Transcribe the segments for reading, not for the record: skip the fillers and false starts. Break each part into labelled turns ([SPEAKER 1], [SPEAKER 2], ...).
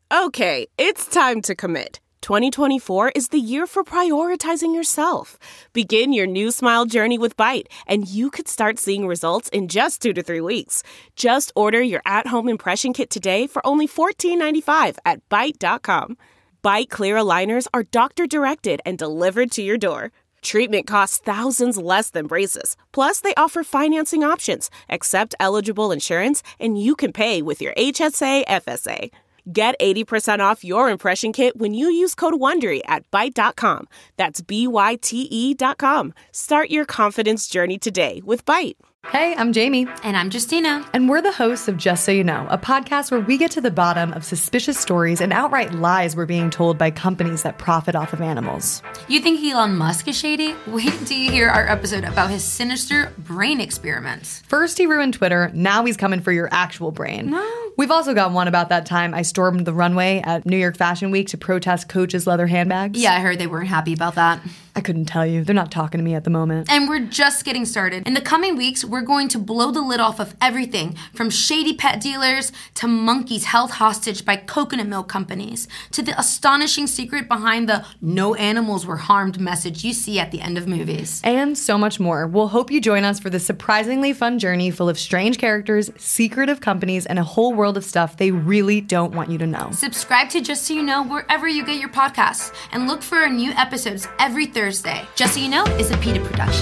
[SPEAKER 1] Okay, it's time to commit. 2024 is the year for prioritizing yourself. Begin your new smile journey with Byte, and you could start seeing results in just 2 to 3 weeks. Just order your at-home impression kit today for only $14.95 at Byte.com. Byte Clear aligners are doctor-directed and delivered to your door. Treatment costs thousands less than braces. Plus, they offer financing options, accept eligible insurance, and you can pay with your HSA FSA. Get 80% off your impression kit when you use code WONDERY at Byte.com. That's BYTE.com. Start your confidence journey today with Byte.
[SPEAKER 2] Hey, I'm Jamie.
[SPEAKER 3] And I'm Justina.
[SPEAKER 2] And we're the hosts of Just So You Know, a podcast where we get to the bottom of suspicious stories and outright lies we're being told by companies that profit off of animals.
[SPEAKER 3] You think Elon Musk is shady? Wait until you hear our episode about his sinister brain experiments.
[SPEAKER 2] First he ruined Twitter, now he's coming for your actual brain.
[SPEAKER 3] No.
[SPEAKER 2] We've also got one about that time I stormed the runway at New York Fashion Week to protest Coach's leather handbags.
[SPEAKER 3] Yeah, I heard they weren't happy about that.
[SPEAKER 2] I couldn't tell you. They're not talking to me at the moment.
[SPEAKER 3] And we're just getting started. In the coming weeks, we're going to blow the lid off of everything from shady pet dealers to monkeys held hostage by coconut milk companies to the astonishing secret behind the no animals were harmed message you see at the end of movies.
[SPEAKER 2] And so much more. We'll hope you join us for this surprisingly fun journey full of strange characters, secretive companies, and a whole world of stuff they really don't want you to know.
[SPEAKER 3] Subscribe to Just So You Know wherever you get your podcasts and look for our new episodes every Thursday. Just So You Know is a PETA production.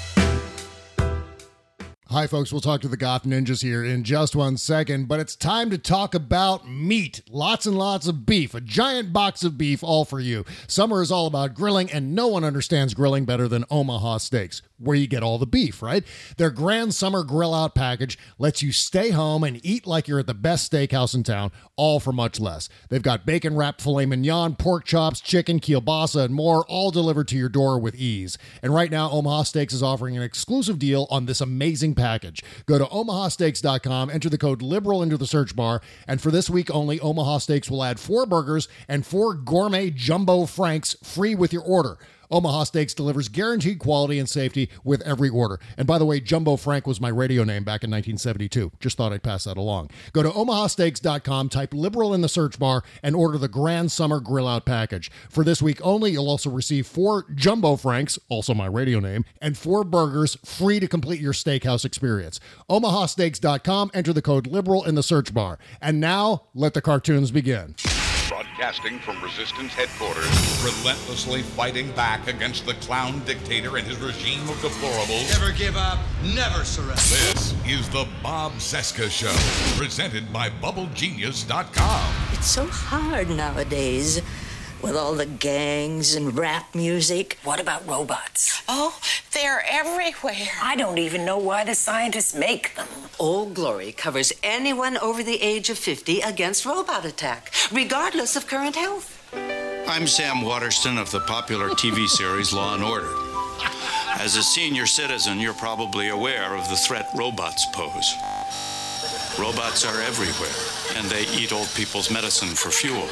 [SPEAKER 4] Hi, folks. We'll talk to the Goth Ninjas here in just 1 second, but it's time to talk about meat. Lots and lots of beef. A giant box of beef, all for you. Summer is all about grilling, and no one understands grilling better than Omaha Steaks, where you get all the beef, right? Their Grand Summer Grill Out package lets you stay home and eat like you're at the best steakhouse in town, all for much less. They've got bacon-wrapped filet mignon, pork chops, chicken, kielbasa, and more, all delivered to your door with ease. And right now, Omaha Steaks is offering an exclusive deal on this amazing package. Go to omahasteaks.com, enter the code LIBERAL into the search bar, and for this week only, Omaha Steaks will add 4 burgers and 4 gourmet jumbo franks free with your order. Omaha Steaks delivers guaranteed quality and safety with every order. And by the way, Jumbo Frank was my radio name back in 1972. Just thought I'd pass that along. Go to omahasteaks.com, type liberal in the search bar, and order the Grand Summer Grill Out package. For this week only, you'll also receive 4 Jumbo Franks, also my radio name, and 4 burgers free to complete your steakhouse experience. omahasteaks.com, enter the code liberal in the search bar. And now, let the cartoons begin.
[SPEAKER 5] Broadcasting from Resistance headquarters, relentlessly fighting back against the clown dictator and his regime of deplorables.
[SPEAKER 6] Never give up, never surrender.
[SPEAKER 5] This is the Bob Cesca Show, presented by BubbleGenius.com.
[SPEAKER 7] It's so hard nowadays with all the gangs and rap music. What about robots?
[SPEAKER 8] Oh, they're everywhere.
[SPEAKER 7] I don't even know why the scientists make them.
[SPEAKER 9] Old Glory covers anyone over the age of 50 against robot attack, regardless of current health.
[SPEAKER 6] I'm Sam Waterston of the popular TV series Law and Order. As a senior citizen, you're probably aware of the threat robots pose. Robots are everywhere, and they eat old people's medicine for fuel.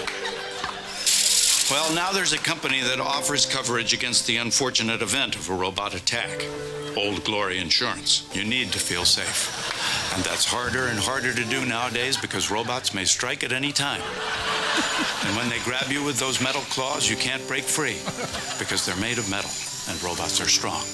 [SPEAKER 6] Well, now there's a company that offers coverage against the unfortunate event of a robot attack. Old Glory Insurance. You need to feel safe. And that's harder and harder to do nowadays because robots may strike at any time. And when they grab you with those metal claws, you can't break free because they're made of metal and robots are strong.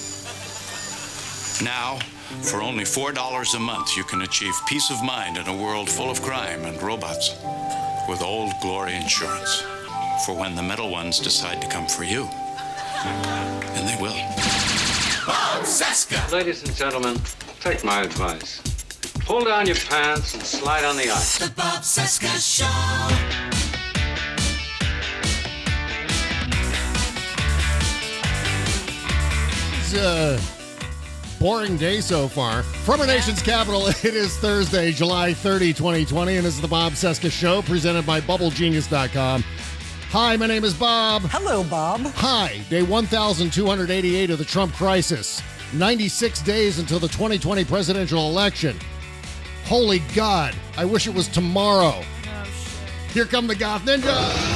[SPEAKER 6] Now, for only $4 a month, you can achieve peace of mind in a world full of crime and robots with Old Glory Insurance. For when the metal ones decide to come for you. And they will.
[SPEAKER 5] Bob Cesca!
[SPEAKER 10] Ladies and gentlemen, take my advice. Pull down your pants and slide on the ice.
[SPEAKER 11] The Bob Cesca Show.
[SPEAKER 4] It's a boring day so far. From our nation's capital, it is Thursday, July 30, 2020, and this is the Bob Cesca Show, presented by BubbleGenius.com. Hi, my name is Bob.
[SPEAKER 12] Hello, Bob.
[SPEAKER 4] Hi, day 1,288 of the Trump crisis. 96 days until the 2020 presidential election. Holy God, I wish it was tomorrow. Oh, shit. Here come the Goth Ninja.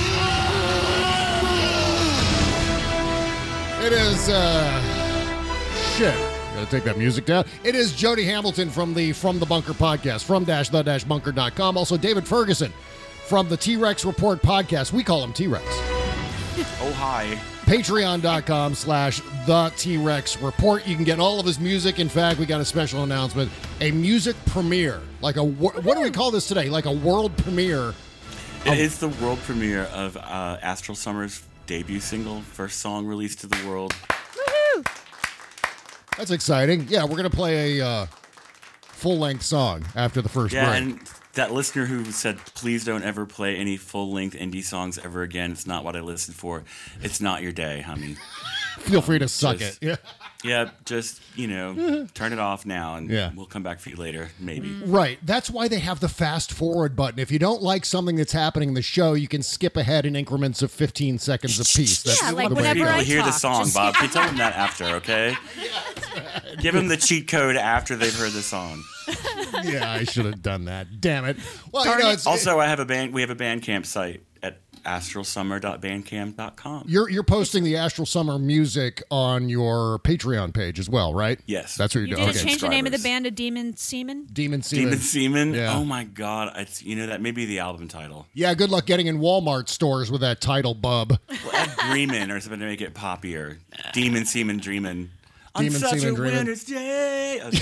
[SPEAKER 4] It is, shit. Gotta take that music down. It is Jody Hamilton from the Bunker podcast, from-the-bunker.com. Also, David Ferguson from the T-Rex Report podcast. We call him T-Rex.
[SPEAKER 11] Oh, hi.
[SPEAKER 4] Patreon.com/The T-Rex Report. You can get all of his music. In fact, we got a special announcement. A music premiere. Like what do we call this today? Like a world premiere.
[SPEAKER 11] It is the world premiere of Astral Summer's debut single, first song released to the world.
[SPEAKER 2] Woohoo!
[SPEAKER 4] That's exciting. Yeah, we're going to play a full-length song after the first break.
[SPEAKER 11] And that listener who said, please don't ever play any full-length indie songs ever again. It's not what I listened for. It's not your day, honey.
[SPEAKER 4] Feel free to suck it. Yeah.
[SPEAKER 11] Yeah, just, turn it off now, and we'll come back for you later, maybe.
[SPEAKER 4] Right. That's why they have the fast-forward button. If you don't like something that's happening in the show, you can skip ahead in increments of 15 seconds apiece. That's
[SPEAKER 2] like
[SPEAKER 11] the
[SPEAKER 2] whenever
[SPEAKER 11] people
[SPEAKER 2] I
[SPEAKER 11] hear the
[SPEAKER 2] talk,
[SPEAKER 11] song,
[SPEAKER 2] just-
[SPEAKER 11] Bob. Can you tell them that after, okay? Give them the cheat code after they've heard the song.
[SPEAKER 4] Yeah, I should have done that. Damn it. Well, it's
[SPEAKER 11] also, we have a Bandcamp site at astralsummer.bandcamp.com.
[SPEAKER 4] You're posting the Astral Summer music on your Patreon page as well, right?
[SPEAKER 11] Yes.
[SPEAKER 4] That's what
[SPEAKER 12] You
[SPEAKER 4] you're doing.
[SPEAKER 12] didn't change the name of the band to Demon Semen?
[SPEAKER 4] Demon Semen.
[SPEAKER 11] Demon Semen?
[SPEAKER 4] Yeah.
[SPEAKER 11] Oh my God. That may be the album title.
[SPEAKER 4] Yeah, good luck getting in Walmart stores with that title, bub.
[SPEAKER 11] Well, add Dreamin' or something to make it poppier. Demon Semen Dreamin'.
[SPEAKER 4] Demon
[SPEAKER 11] On such
[SPEAKER 4] Semen
[SPEAKER 11] a
[SPEAKER 4] Dreamin'.
[SPEAKER 11] winter's day. Okay.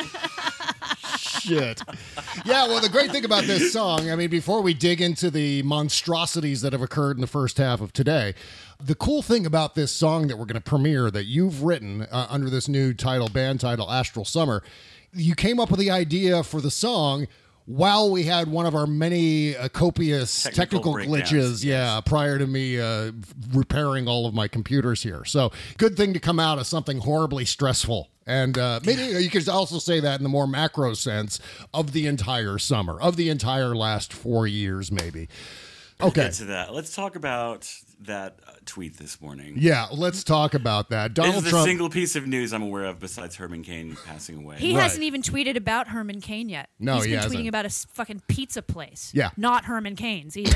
[SPEAKER 4] Shit. Yeah, well, the great thing about this song, I mean, before we dig into the monstrosities that have occurred in the first half of today, the cool thing about this song that we're going to premiere that you've written under this new band title, Astral Summer, you came up with the idea for the song while we had one of our many copious technical glitches, prior to me repairing all of my computers here. So good thing to come out of something horribly stressful. And maybe you could also say that in the more macro sense of the entire summer, of the entire last 4 years, maybe. Okay.
[SPEAKER 11] Get to that. Let's talk about that tweet this morning.
[SPEAKER 4] Yeah, let's talk about that. Donald
[SPEAKER 11] This is
[SPEAKER 4] Trump.
[SPEAKER 11] the single piece of news I'm aware of besides Herman Cain passing away.
[SPEAKER 12] He hasn't even tweeted about Herman Cain yet.
[SPEAKER 4] No,
[SPEAKER 12] He's
[SPEAKER 4] he
[SPEAKER 12] been
[SPEAKER 4] hasn't.
[SPEAKER 12] tweeting about a fucking pizza place.
[SPEAKER 4] Yeah.
[SPEAKER 12] Not Herman Cain's either.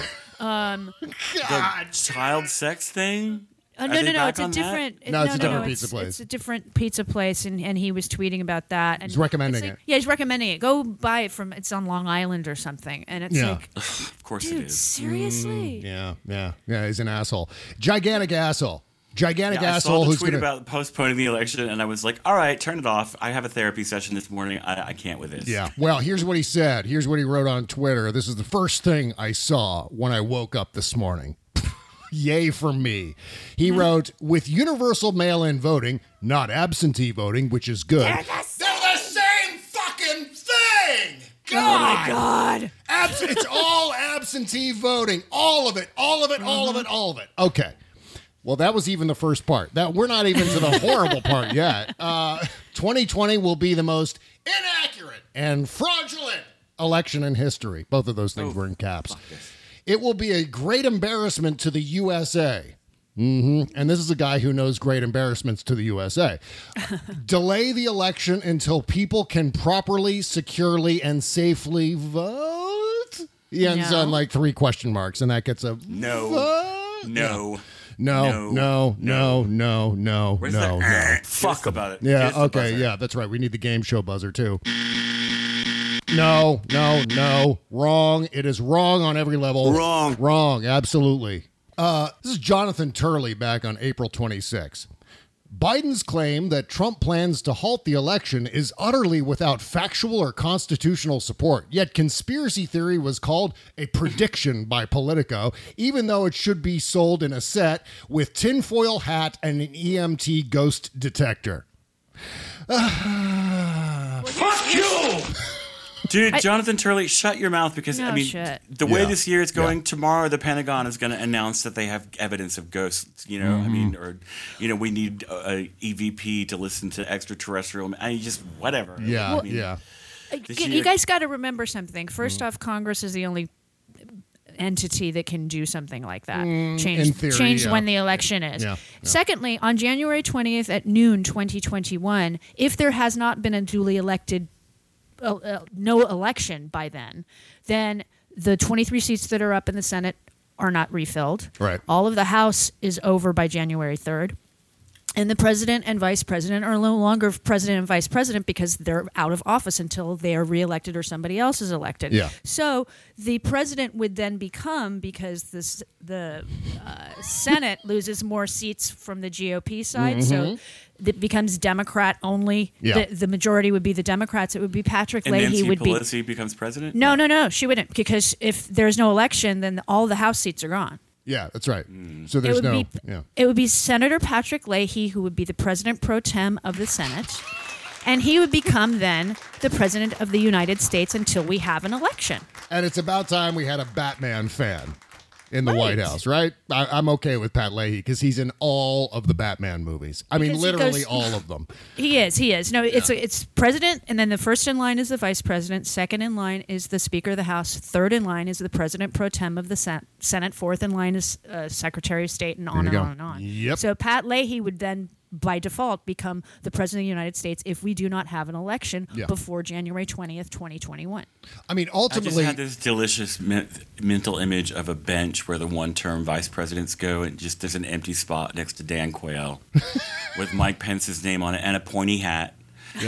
[SPEAKER 11] The child sex thing?
[SPEAKER 12] No,
[SPEAKER 11] Are they back
[SPEAKER 12] it's a
[SPEAKER 11] on that?
[SPEAKER 12] different.
[SPEAKER 4] No, it's a different pizza place.
[SPEAKER 12] It's a different pizza place, and he was tweeting about that. And
[SPEAKER 4] He's recommending
[SPEAKER 12] it's like-
[SPEAKER 4] it.
[SPEAKER 12] Yeah, he's recommending it. Go buy it from. It's on Long Island or something, and it's
[SPEAKER 4] Yeah.
[SPEAKER 12] like,
[SPEAKER 11] Of course
[SPEAKER 12] dude,
[SPEAKER 11] it is.
[SPEAKER 12] seriously.
[SPEAKER 4] Yeah, he's an asshole. Gigantic asshole. Gigantic
[SPEAKER 11] I
[SPEAKER 4] asshole
[SPEAKER 11] saw the
[SPEAKER 4] who's
[SPEAKER 11] tweet
[SPEAKER 4] going to...
[SPEAKER 11] about postponing the election, and I was like, all right, turn it off. I have a therapy session this morning. I can't with this.
[SPEAKER 4] Yeah. Well, here's what he said. Here's what he wrote on Twitter. This is the first thing I saw when I woke up this morning. Yay for me. He wrote, with universal mail-in voting, not absentee voting, which is good.
[SPEAKER 8] They're the same fucking thing!
[SPEAKER 12] Oh my God.
[SPEAKER 4] It's all absentee voting. All of it. All of it. All of it. All of it. Okay. Well, that was even the first part. We're not even to the horrible part yet. 2020 will be the most inaccurate and fraudulent election in history. Both of those things were in caps. It will be a great embarrassment to the USA. And this is a guy who knows great embarrassments to the USA. Delay the election until people can properly, securely, and safely vote. He ends on like 3 question marks, and that gets a
[SPEAKER 11] No.
[SPEAKER 4] vote?
[SPEAKER 11] No.
[SPEAKER 4] No.
[SPEAKER 11] Where's that? Fuck about it.
[SPEAKER 4] Yeah,
[SPEAKER 11] Here's the
[SPEAKER 4] okay,
[SPEAKER 11] buzzer.
[SPEAKER 4] yeah, that's right. We need the game show buzzer, too. No. Wrong. It is wrong on every level. Wrong, absolutely. This is Jonathan Turley back on April 26. Biden's claim that Trump plans to halt the election is utterly without factual or constitutional support. Yet conspiracy theory was called a prediction by Politico, even though it should be sold in a set with tinfoil hat and an EMT ghost detector.
[SPEAKER 8] Fuck you!
[SPEAKER 11] Dude, Jonathan Turley, shut your mouth because,
[SPEAKER 12] No
[SPEAKER 11] I mean,
[SPEAKER 12] shit.
[SPEAKER 11] the way
[SPEAKER 4] Yeah.
[SPEAKER 11] this year is going, tomorrow the Pentagon is going to announce that they have evidence of ghosts, I mean, or, we need a EVP to listen to extraterrestrial, I mean, just whatever.
[SPEAKER 4] Yeah,
[SPEAKER 11] I mean,
[SPEAKER 4] yeah.
[SPEAKER 11] this
[SPEAKER 12] You
[SPEAKER 11] year-
[SPEAKER 12] guys got to remember something. First off, Congress is the only entity that can do something like that.
[SPEAKER 4] in
[SPEAKER 12] Change
[SPEAKER 4] theory, yeah.
[SPEAKER 12] when the election is.
[SPEAKER 4] Yeah.
[SPEAKER 12] Secondly, on January 20th at noon 2021, if there has not been a duly elected no election by then the 23 seats that are up in the Senate are not refilled.
[SPEAKER 4] Right.
[SPEAKER 12] All of the House is over by January 3rd. And the president and vice president are no longer president and vice president because they're out of office until they are reelected or somebody else is elected.
[SPEAKER 4] Yeah.
[SPEAKER 12] So the president would then become, because the Senate loses more seats from the GOP side, so it becomes Democrat only.
[SPEAKER 4] Yeah.
[SPEAKER 12] The majority would be the Democrats. It would be Patrick
[SPEAKER 11] And
[SPEAKER 12] Leahy
[SPEAKER 11] Nancy
[SPEAKER 12] would
[SPEAKER 11] Pelosi becomes president?
[SPEAKER 12] No, she wouldn't, because if there's no election, then all the House seats are gone.
[SPEAKER 4] Yeah, that's right. So there's
[SPEAKER 12] It would be Senator Patrick Leahy who would be the president pro tem of the Senate, and he would become then the president of the United States until we have an election.
[SPEAKER 4] And it's about time we had a Batman fan in the White House, right? I'm okay with Pat Leahy because he's in all of the Batman movies. I mean, literally all of them.
[SPEAKER 12] He is. No, it's president, and then the first in line is the vice president. Second in line is the Speaker of the House. Third in line is the president pro tem of the Senate. Fourth in line is Secretary of State, and on and on and on.
[SPEAKER 4] Yep.
[SPEAKER 12] So Pat Leahy would then, by default, become the president of the United States if we do not have an election before January 20th, 2021.
[SPEAKER 4] I mean, ultimately,
[SPEAKER 11] I just had this delicious mental image of a bench where the one-term vice presidents go, and just there's an empty spot next to Dan Quayle with Mike Pence's name on it and a pointy hat.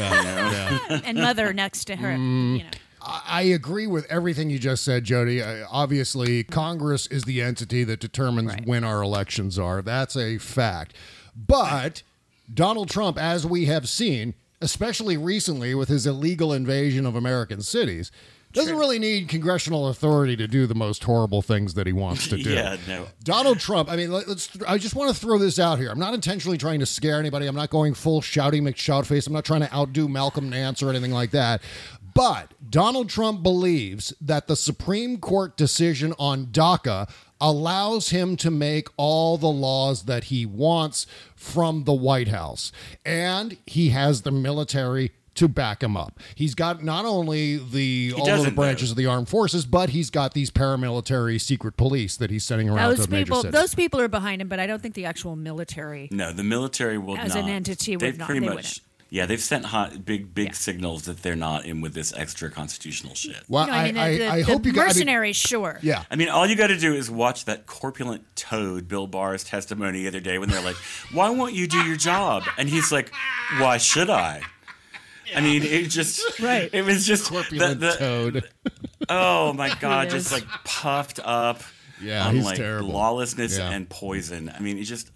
[SPEAKER 4] Yeah.
[SPEAKER 12] And Mother next to her. You know.
[SPEAKER 4] I agree with everything you just said, Jody. Obviously, Congress is the entity that determines when our elections are. That's a fact. But Donald Trump, as we have seen, especially recently with his illegal invasion of American cities, doesn't really need congressional authority to do the most horrible things that he wants to do.
[SPEAKER 11] Yeah, no.
[SPEAKER 4] Donald Trump, I mean, I just want to throw this out here. I'm not intentionally trying to scare anybody. I'm not going full Shouty McShoutface. I'm not trying to outdo Malcolm Nance or anything like that. But Donald Trump believes that the Supreme Court decision on DACA allows him to make all the laws that he wants from the White House. And he has the military to back him up. He's got not only all of the branches of the armed forces, but he's got these paramilitary secret police that he's sending around to major cities.
[SPEAKER 12] Those people are behind him, but I don't think the actual military.
[SPEAKER 11] No, the military will
[SPEAKER 12] as
[SPEAKER 11] not.
[SPEAKER 12] an entity would not.
[SPEAKER 11] Pretty
[SPEAKER 12] they
[SPEAKER 11] much.
[SPEAKER 12] wouldn't.
[SPEAKER 11] Yeah, they've sent big signals that they're not in with this extra constitutional shit.
[SPEAKER 4] Well, I hope you guys.
[SPEAKER 12] Mercenaries, sure.
[SPEAKER 4] Yeah.
[SPEAKER 11] I mean, all you got to do is watch that corpulent toad, Bill Barr's testimony the other day when they're like, "Why won't you do your job?" And he's like, "Why should I?" I mean, it just It was just
[SPEAKER 4] corpulent toad.
[SPEAKER 11] Oh my God, just like puffed up.
[SPEAKER 4] Yeah,
[SPEAKER 11] on
[SPEAKER 4] he's
[SPEAKER 11] like
[SPEAKER 4] terrible.
[SPEAKER 11] Lawlessness and poison. I mean, it just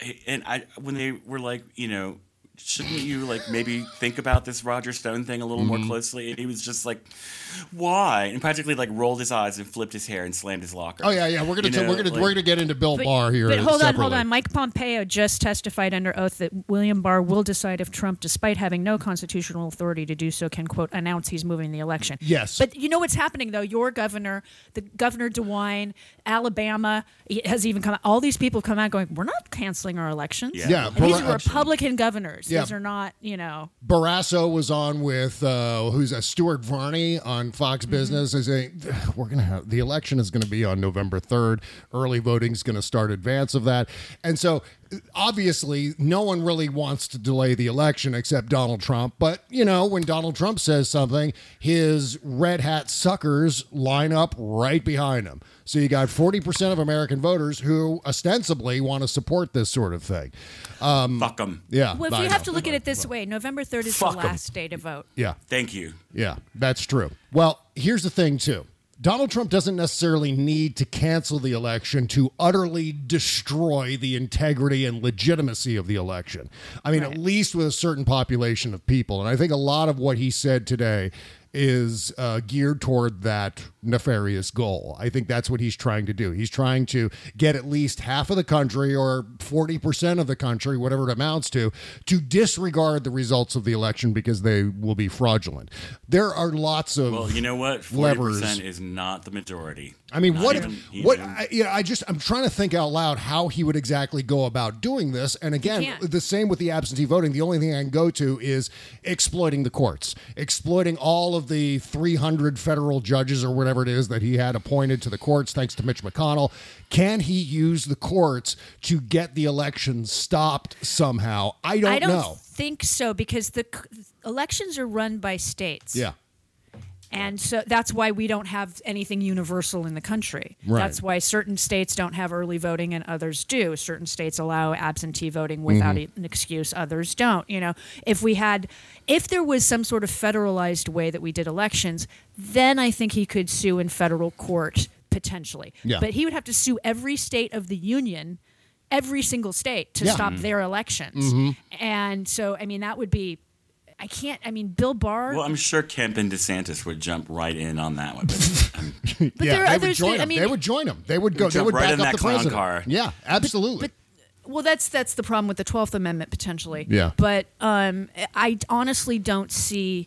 [SPEAKER 11] when they were like, shouldn't you like maybe think about this Roger Stone thing a little more closely? And he was just like, why? And practically like rolled his eyes and flipped his hair and slammed his locker.
[SPEAKER 4] Oh yeah. We're gonna get into Bill Barr here.
[SPEAKER 12] But hold
[SPEAKER 4] separately.
[SPEAKER 12] on. Mike Pompeo just testified under oath that William Barr will decide if Trump, despite having no constitutional authority to do so, can quote announce he's moving the election.
[SPEAKER 4] Yes.
[SPEAKER 12] But you know what's happening though? Your governor, the Governor DeWine, Alabama has even come out. All these people come out going, we're not canceling our elections.
[SPEAKER 4] Yeah.
[SPEAKER 12] And these are Republican governors.
[SPEAKER 4] Yeah.
[SPEAKER 12] These are not,
[SPEAKER 4] Barrasso was on with Stuart Varney on Fox Business, is saying we're gonna have the election is gonna be on November 3rd. Early voting is gonna start advance of that, and so obviously no one really wants to delay the election except Donald Trump. But when Donald Trump says something, his red hat suckers line up right behind him. So you got 40% of American voters who ostensibly want to support this sort of thing.
[SPEAKER 11] Fuck them.
[SPEAKER 4] Yeah.
[SPEAKER 12] Well, if you have to look at it this way, November 3rd is the last day to vote.
[SPEAKER 4] Yeah.
[SPEAKER 11] Thank you.
[SPEAKER 4] Yeah, that's true. Well, here's the thing, too. Donald Trump doesn't necessarily need to cancel the election to utterly destroy the integrity and legitimacy of the election. I mean, at least with a certain population of people. And I think a lot of what he said today is geared toward that nefarious goal. I think that's what he's trying to do. He's trying to get at least half of the country or 40% of the country, whatever it amounts to disregard the results of the election because they will be fraudulent. There are lots of
[SPEAKER 11] Well, you know what? 40% is not the majority.
[SPEAKER 4] I mean, I'm trying to think out loud how he would exactly go about doing this. And again, the same with the absentee voting. The only thing I can go to is exploiting the courts, exploiting all of the 300 federal judges or whatever it is that he had appointed to the courts, thanks to Mitch McConnell. Can he use the courts to get the election stopped somehow? I don't know.
[SPEAKER 12] Think so, because the elections are run by states.
[SPEAKER 4] Yeah.
[SPEAKER 12] And so that's why we don't have anything universal in the country.
[SPEAKER 4] Right.
[SPEAKER 12] That's why certain states don't have early voting and others do. Certain states allow absentee voting without an excuse, others don't. You know, if there was some sort of federalized way that we did elections, then I think he could sue in federal court potentially.
[SPEAKER 4] Yeah.
[SPEAKER 12] But he would have to sue every state of the union, every single state, to stop their elections. And so, I mean, that would be, Bill Barr.
[SPEAKER 11] Well, I'm sure Kemp and DeSantis would jump right in on that one. But
[SPEAKER 12] there are others
[SPEAKER 4] they would join him. They would go. They would
[SPEAKER 11] right
[SPEAKER 4] back
[SPEAKER 11] in
[SPEAKER 4] up
[SPEAKER 11] that
[SPEAKER 4] the
[SPEAKER 11] clown
[SPEAKER 4] president.
[SPEAKER 11] car.
[SPEAKER 4] Yeah, absolutely.
[SPEAKER 12] Well, that's the problem with the 12th Amendment potentially.
[SPEAKER 4] Yeah.
[SPEAKER 12] But I honestly don't see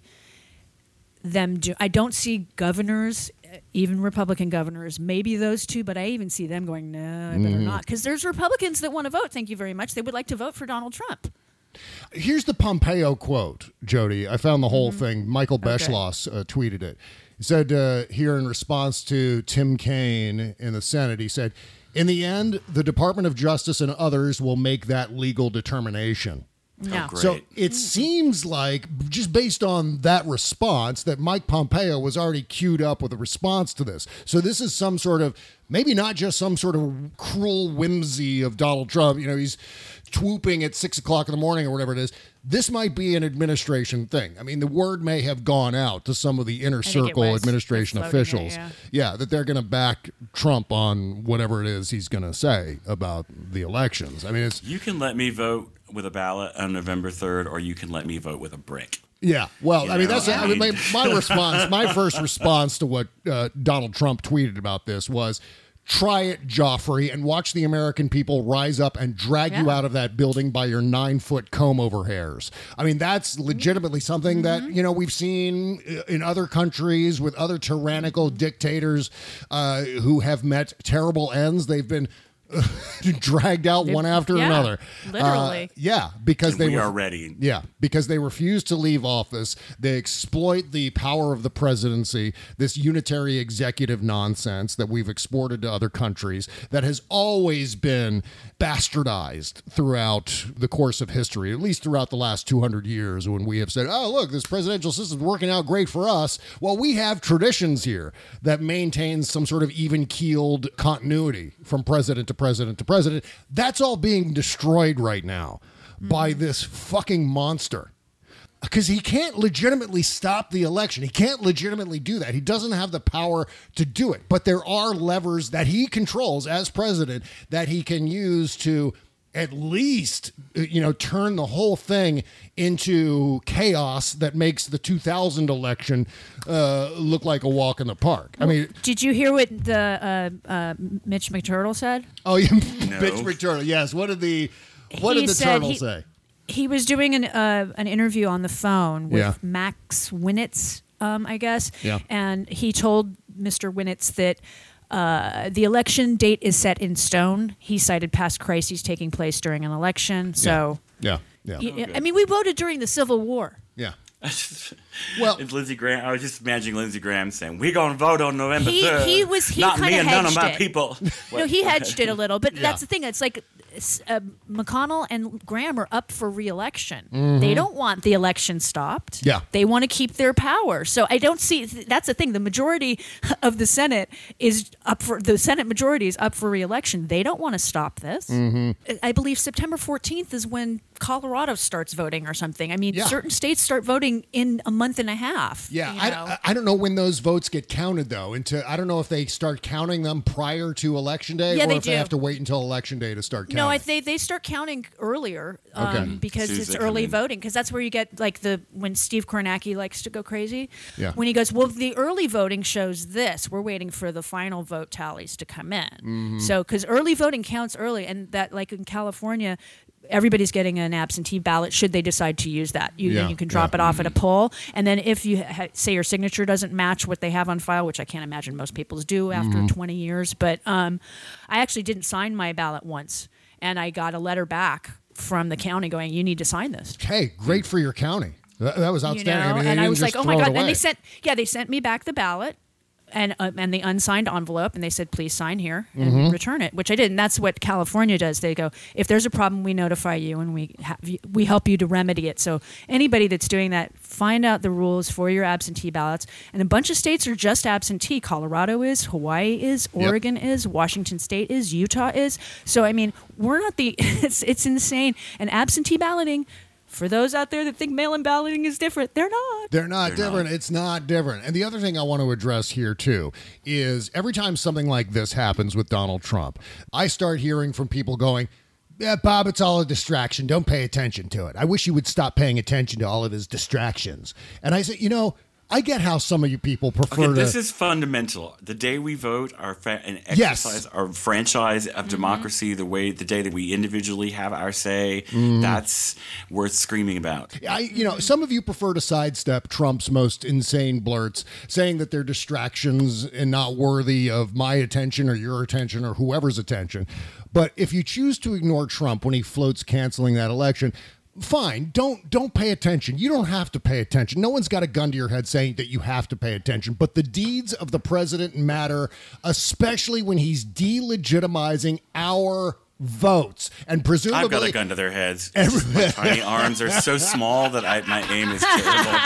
[SPEAKER 12] them I don't see governors, even Republican governors, maybe those two, but I even see them going, no, I better not. Because there's Republicans that want to vote. Thank you very much. They would like to vote for Donald Trump.
[SPEAKER 4] Here's the Pompeo quote, Jody. I found the whole thing. Michael Beschloss tweeted it. He said here in response to Tim Kaine in the Senate, he said, in the end, the Department of Justice and others will make that legal determination.
[SPEAKER 12] No.
[SPEAKER 4] So it seems like, just based on that response, that Mike Pompeo was already queued up with a response to this. So this is some sort of, maybe not just some sort of cruel whimsy of Donald Trump. You know, he's swooping at 6 o'clock in the morning or whatever it is. This might be an administration thing. I mean, the word may have gone out to some of the inner circle administration officials. That they're going to back Trump on whatever it is he's going to say about the elections. I mean,
[SPEAKER 11] you can let me vote with a ballot on November 3rd, or you can let me vote with a brick.
[SPEAKER 4] Yeah, well,
[SPEAKER 11] You
[SPEAKER 4] I mean,
[SPEAKER 11] know,
[SPEAKER 4] that's my response. My first response to what Donald Trump tweeted about this was, try it, Joffrey, and watch the American people rise up and drag you out of that building by your 9-foot comb-over hairs. I mean, that's legitimately something that, you know, we've seen in other countries with other tyrannical dictators who have met terrible ends. They've been dragged out one after another.
[SPEAKER 12] Literally.
[SPEAKER 4] Because
[SPEAKER 11] we are ready.
[SPEAKER 4] Yeah, because they refuse to leave office. They exploit the power of the presidency, this unitary executive nonsense that we've exported to other countries that has always been bastardized throughout the course of history, at least throughout the last 200 years, when we have said, oh, look, this presidential system is working out great for us. Well, we have traditions here that maintain some sort of even-keeled continuity from president to president to president. That's all being destroyed right now by this fucking monster. Because he can't legitimately stop the election. He can't legitimately do that. He doesn't have the power to do it. But there are levers that he controls as president that he can use to at least, you know, turn the whole thing into chaos that makes the 2000 election look like a walk in the park. I mean,
[SPEAKER 12] did you hear what the Mitch McTurtle said?
[SPEAKER 4] Oh, yeah, Mitch McTurtle. Yes. What did the turtle say?
[SPEAKER 12] He was doing an interview on the phone with Max Winitz, I guess.
[SPEAKER 4] Yeah.
[SPEAKER 12] And he told Mr. Winitz that the election date is set in stone. He cited past crises taking place during an election. So, I mean, we voted during the Civil War.
[SPEAKER 4] Yeah.
[SPEAKER 11] Well, it's Lindsey Graham. I was just imagining Lindsey Graham saying, "We're going to vote on November 3rd."
[SPEAKER 12] He
[SPEAKER 11] not me and none of my
[SPEAKER 12] it.
[SPEAKER 11] people.
[SPEAKER 12] No, he hedged it a little, but that's the thing. It's like McConnell and Graham are up for re-election. They don't want the election stopped.
[SPEAKER 4] Yeah,
[SPEAKER 12] they want to keep their power. So I don't see. That's the thing. The majority of the Senate is up for the Senate majority is up for re-election. They don't want to stop this. I believe September 14th is when Colorado starts voting or something. I mean, certain states start voting in a month and a half.
[SPEAKER 4] Yeah,
[SPEAKER 12] you know?
[SPEAKER 4] I don't know when those votes get counted, though. I don't know if they start counting them prior to Election Day or if they have to wait until Election Day to start counting.
[SPEAKER 12] No, they start counting earlier because it's early voting, because that's where you get like when Steve Kornacki likes to go crazy.
[SPEAKER 4] Yeah.
[SPEAKER 12] When he goes, well, the early voting shows this. We're waiting for the final vote tallies to come in. So because early voting counts early, and that like in California, everybody's getting an absentee ballot should they decide to use that. You can drop it off at a poll. And then if you say your signature doesn't match what they have on file, which I can't imagine most people's do after 20 years. But I actually didn't sign my ballot once. And I got a letter back from the county going, you need to sign this.
[SPEAKER 4] Hey, great for your county. That was outstanding.
[SPEAKER 12] You know?
[SPEAKER 4] I mean,
[SPEAKER 12] and I was like, oh my God. And
[SPEAKER 4] they
[SPEAKER 12] they sent me back the ballot. and the unsigned envelope, and they said, please sign here and return it, which I did. And that's what California does. They go, if there's a problem, we notify you and we help you to remedy it. So anybody that's doing that, find out the rules for your absentee ballots. And a bunch of states are just absentee. Colorado is, Hawaii is, Oregon is, Washington State is, Utah is. So, I mean, we're not it's insane. And absentee balloting, for those out there that think mail-in balloting is different, they're not.
[SPEAKER 4] They're not different. It's not different. And the other thing I want to address here, too, is every time something like this happens with Donald Trump, I start hearing from people going, yeah, Bob, it's all a distraction. Don't pay attention to it. I wish you would stop paying attention to all of his distractions. And I say, I get how some of you people prefer
[SPEAKER 11] This is fundamental. The day we vote and exercise our franchise of democracy, the day that we individually have our say, that's worth screaming about.
[SPEAKER 4] Some of you prefer to sidestep Trump's most insane blurts, saying that they're distractions and not worthy of my attention or your attention or whoever's attention. But if you choose to ignore Trump when he floats canceling that election, fine, don't pay attention. You don't have to pay attention. No one's got a gun to your head saying that you have to pay attention. But the deeds of the president matter, especially when he's delegitimizing our votes. And presumably,
[SPEAKER 11] I've got a gun to their heads. My tiny arms are so small that my aim is terrible.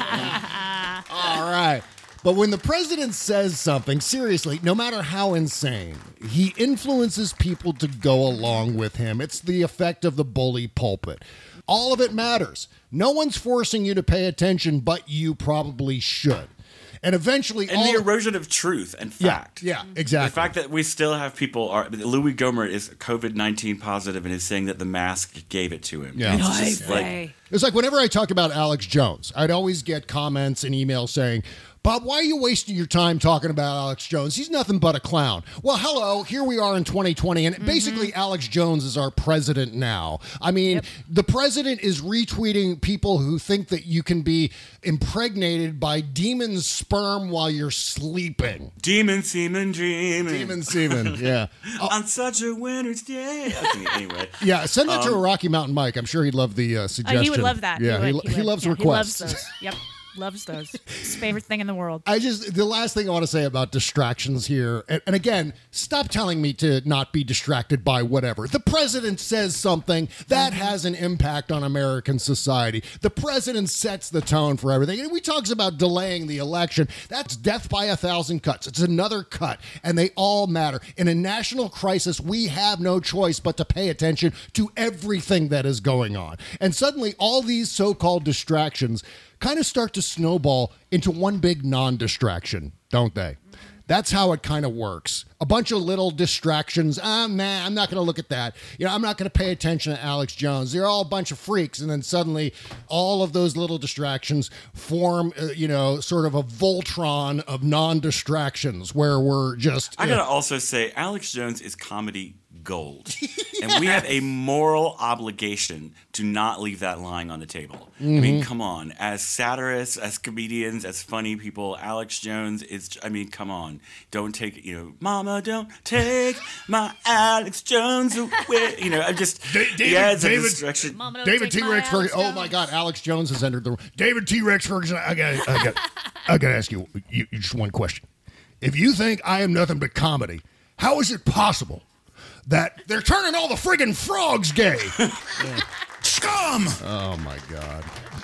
[SPEAKER 4] All right. But when the president says something, seriously, no matter how insane, he influences people to go along with him. It's the effect of the bully pulpit. All of it matters. No one's forcing you to pay attention, but you probably should. And eventually...
[SPEAKER 11] And the erosion of truth and fact.
[SPEAKER 4] Yeah, exactly.
[SPEAKER 11] The fact that we still have people... Louis Gohmert is COVID-19 positive and is saying that the mask gave it to him.
[SPEAKER 4] Yeah.
[SPEAKER 11] It's
[SPEAKER 4] like whenever I talk about Alex Jones, I'd always get comments and emails saying, Bob, why are you wasting your time talking about Alex Jones? He's nothing but a clown. Well, hello, here we are in 2020, and basically Alex Jones is our president now. I mean, the president is retweeting people who think that you can be impregnated by demon sperm while you're sleeping.
[SPEAKER 11] Demon semen dreaming.
[SPEAKER 4] Demon semen, yeah.
[SPEAKER 11] On such a winter's day. Okay, anyway.
[SPEAKER 4] Yeah, send that to a Rocky Mountain Mike. I'm sure he'd love the suggestion.
[SPEAKER 12] He would love that.
[SPEAKER 4] Yeah, he loves requests.
[SPEAKER 12] He loves those. Yep. Loves those. It's his favorite thing in the world.
[SPEAKER 4] The last thing I want to say about distractions here, and again, stop telling me to not be distracted by whatever. The president says something that has an impact on American society. The president sets the tone for everything. And he talks about delaying the election. That's death by 1,000 cuts. It's another cut, and they all matter. In a national crisis, we have no choice but to pay attention to everything that is going on. And suddenly, all these so-called distractions kind of start to snowball into one big non-distraction, don't they? That's how it kind of works. A bunch of little distractions. I'm not going to look at that. I'm not going to pay attention to Alex Jones. They're all a bunch of freaks. And then suddenly all of those little distractions form, sort of a Voltron of non-distractions where we're just...
[SPEAKER 11] I got to also say, Alex Jones is comedy gold. And we have a moral obligation to not leave that lying on the table. I mean, come on. As satirists, as comedians, as funny people, Alex Jones is, come on. Don't take, Mama, don't take my Alex Jones away. I'm just, it's a distraction.
[SPEAKER 4] David T. Rex Ferguson. Oh my God, Alex Jones has entered the room. David T. Rex Ferguson, I got to ask you just one question. If you think I am nothing but comedy, how is it possible that they're turning all the friggin' frogs gay? Scum! Oh, my God.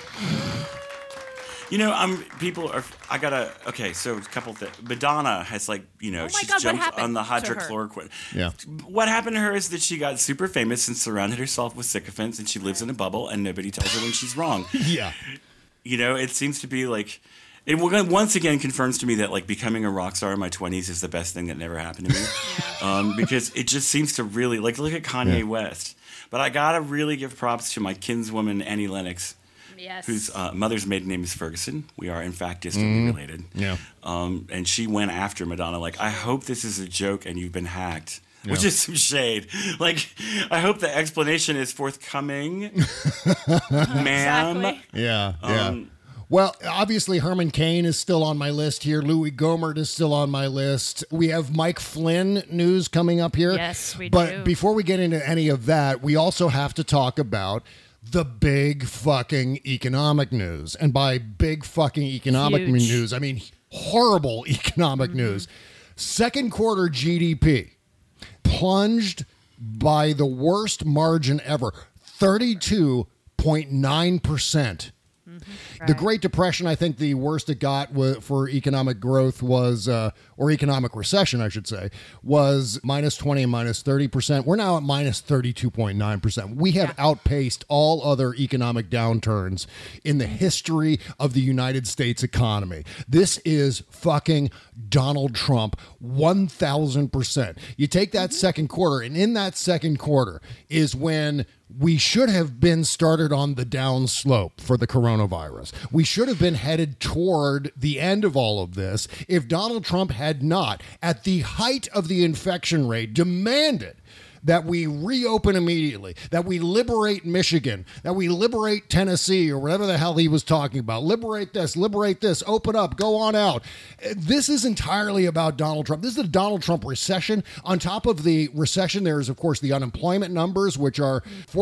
[SPEAKER 11] So a couple things. Madonna has she's jumped on the hydrochloroquine.
[SPEAKER 4] Yeah.
[SPEAKER 11] What happened to her is that she got super famous and surrounded herself with sycophants, and she lives in a bubble, and nobody tells her when she's wrong.
[SPEAKER 4] Yeah.
[SPEAKER 11] It seems to be it once again confirms to me that becoming a rock star in my 20s is the best thing that never happened to me. Because it just seems to really look at Kanye West. But I gotta really give props to my kinswoman Annie Lennox, whose mother's maiden name is Ferguson. We are in fact distantly related.
[SPEAKER 4] Yeah.
[SPEAKER 11] And she went after Madonna I hope this is a joke and you've been hacked. Yeah. Which is some shade. I hope the explanation is forthcoming, ma'am.
[SPEAKER 12] Exactly.
[SPEAKER 4] Yeah. Well, obviously, Herman Cain is still on my list here. Louis Gohmert is still on my list. We have Mike Flynn news coming up here.
[SPEAKER 12] Yes, we do.
[SPEAKER 4] But before we get into any of that, we also have to talk about the big fucking economic news. And by big fucking economic news, I mean horrible economic news. Second quarter GDP plunged by the worst margin ever, 32.9%. The Great Depression, I think the worst it got for economic growth was, or economic recession, I should say, was minus 20 and minus 30%. We're now at minus 32.9%. We have outpaced all other economic downturns in the history of the United States economy. This is fucking Donald Trump 1,000%. You take that second quarter, and in that second quarter is when we should have been started on the down slope for the coronavirus. We should have been headed toward the end of all of this if Donald Trump had not, at the height of the infection rate, demanded that we reopen immediately, that we liberate Michigan, that we liberate Tennessee, or whatever the hell he was talking about. Liberate this, open up, go on out. This is entirely about Donald Trump. This is a Donald Trump recession. On top of the recession, there is, of course, the unemployment numbers, which are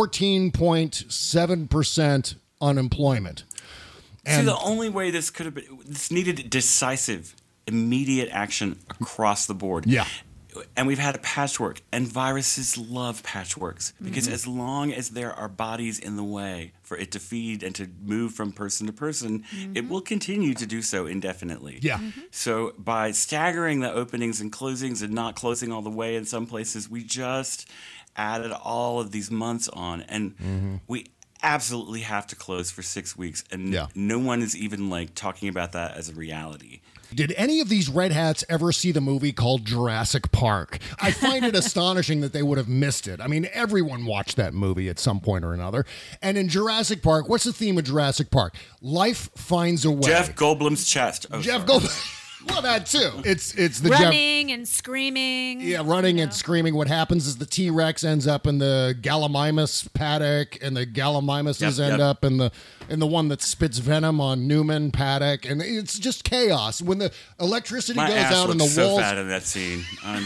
[SPEAKER 4] 14.7% unemployment.
[SPEAKER 11] See, the only way this could have been, this needed decisive, immediate action across the board.
[SPEAKER 4] Yeah.
[SPEAKER 11] And we've had a patchwork, and viruses love patchworks because as long as there are bodies in the way for it to feed and to move from person to person, it will continue to do so indefinitely.
[SPEAKER 4] Yeah.
[SPEAKER 11] So by staggering the openings and closings and not closing all the way in some places, we just added all of these months on, and we absolutely have to close for 6 weeks, and no one is even like talking about that as a reality.
[SPEAKER 4] Did any of these red hats ever see the movie called Jurassic Park? I find it astonishing that they would have missed it. I mean, everyone watched that movie at some point or another. And in Jurassic Park, what's the theme of Jurassic Park? Life finds a way.
[SPEAKER 11] Jeff Goldblum's chest. Oh,
[SPEAKER 4] Jeff Goldblum. Well, that too. It's the
[SPEAKER 12] running and screaming.
[SPEAKER 4] Yeah, running and screaming. What happens is the T-Rex ends up in the Gallimimus paddock, and the Gallimimuses end up in the one that spits venom on Newman paddock, and it's just chaos. When the electricity goes out and the walls.
[SPEAKER 11] So bad in that scene.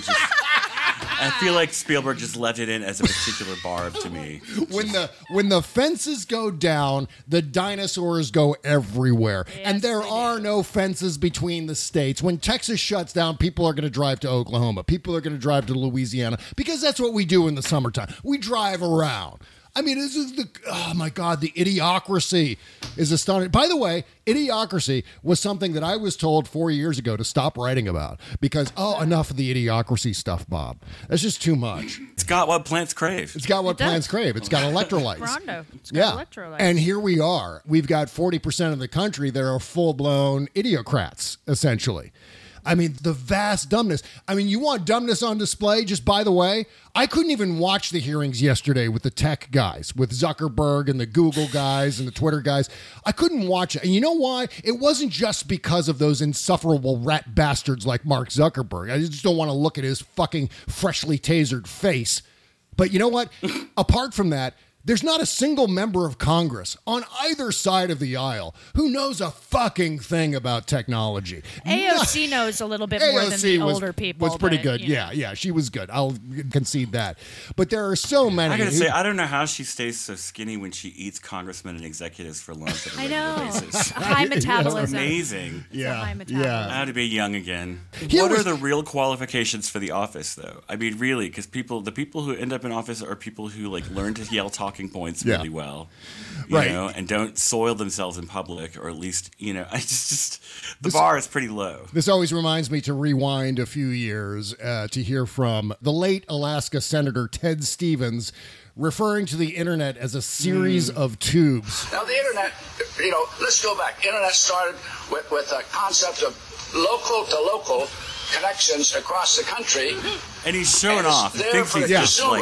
[SPEAKER 11] I feel like Spielberg just left it in as a particular barb to me.
[SPEAKER 4] When the fences go down, the dinosaurs go everywhere. Yes, and there are no fences between the states. When Texas shuts down, people are going to drive to Oklahoma. People are going to drive to Louisiana because that's what we do in the summertime. We drive around. I mean, this is oh my God, the idiocracy is astonishing. By the way, idiocracy was something that I was told 4 years ago to stop writing about because, enough of the idiocracy stuff, Bob. That's just too much.
[SPEAKER 11] It's got what plants crave.
[SPEAKER 4] It's got what plants crave. It's got electrolytes.
[SPEAKER 12] Rondo. It's got electrolytes.
[SPEAKER 4] And here we are. We've got 40% of the country that are full-blown idiocrats, essentially. I mean, the vast dumbness. I mean, you want dumbness on display? Just by the way, I couldn't even watch the hearings yesterday with the tech guys, with Zuckerberg and the Google guys and the Twitter guys. I couldn't watch it. And you know why? It wasn't just because of those insufferable rat bastards like Mark Zuckerberg. I just don't want to look at his fucking freshly tasered face. But you know what? Apart from that, there's not a single member of Congress on either side of the aisle who knows a fucking thing about technology.
[SPEAKER 12] AOC knows a little bit more than the older people.
[SPEAKER 4] Was pretty good. Yeah, she was good. I'll concede that. But there are so many.
[SPEAKER 11] I gotta say, I don't know how she stays so skinny when she eats congressmen and executives for lunch on a regular basis.
[SPEAKER 12] High metabolism.
[SPEAKER 11] That's amazing.
[SPEAKER 12] Yeah. High metabolism.
[SPEAKER 11] I had to be young again. What are the real qualifications for the office, though? I mean, really, because the people who end up in office are people who like learn to yell talking points really well, you know, and don't soil themselves in public, or at least, you know, I just the bar is pretty low.
[SPEAKER 4] This always reminds me to rewind a few years to hear from the late Alaska Senator Ted Stevens referring to the internet as a series of tubes.
[SPEAKER 13] Now, the internet, you know, let's go back. Internet started with a concept of local to local connections across the country.
[SPEAKER 11] And he's showing off.
[SPEAKER 13] He thinks he's just like...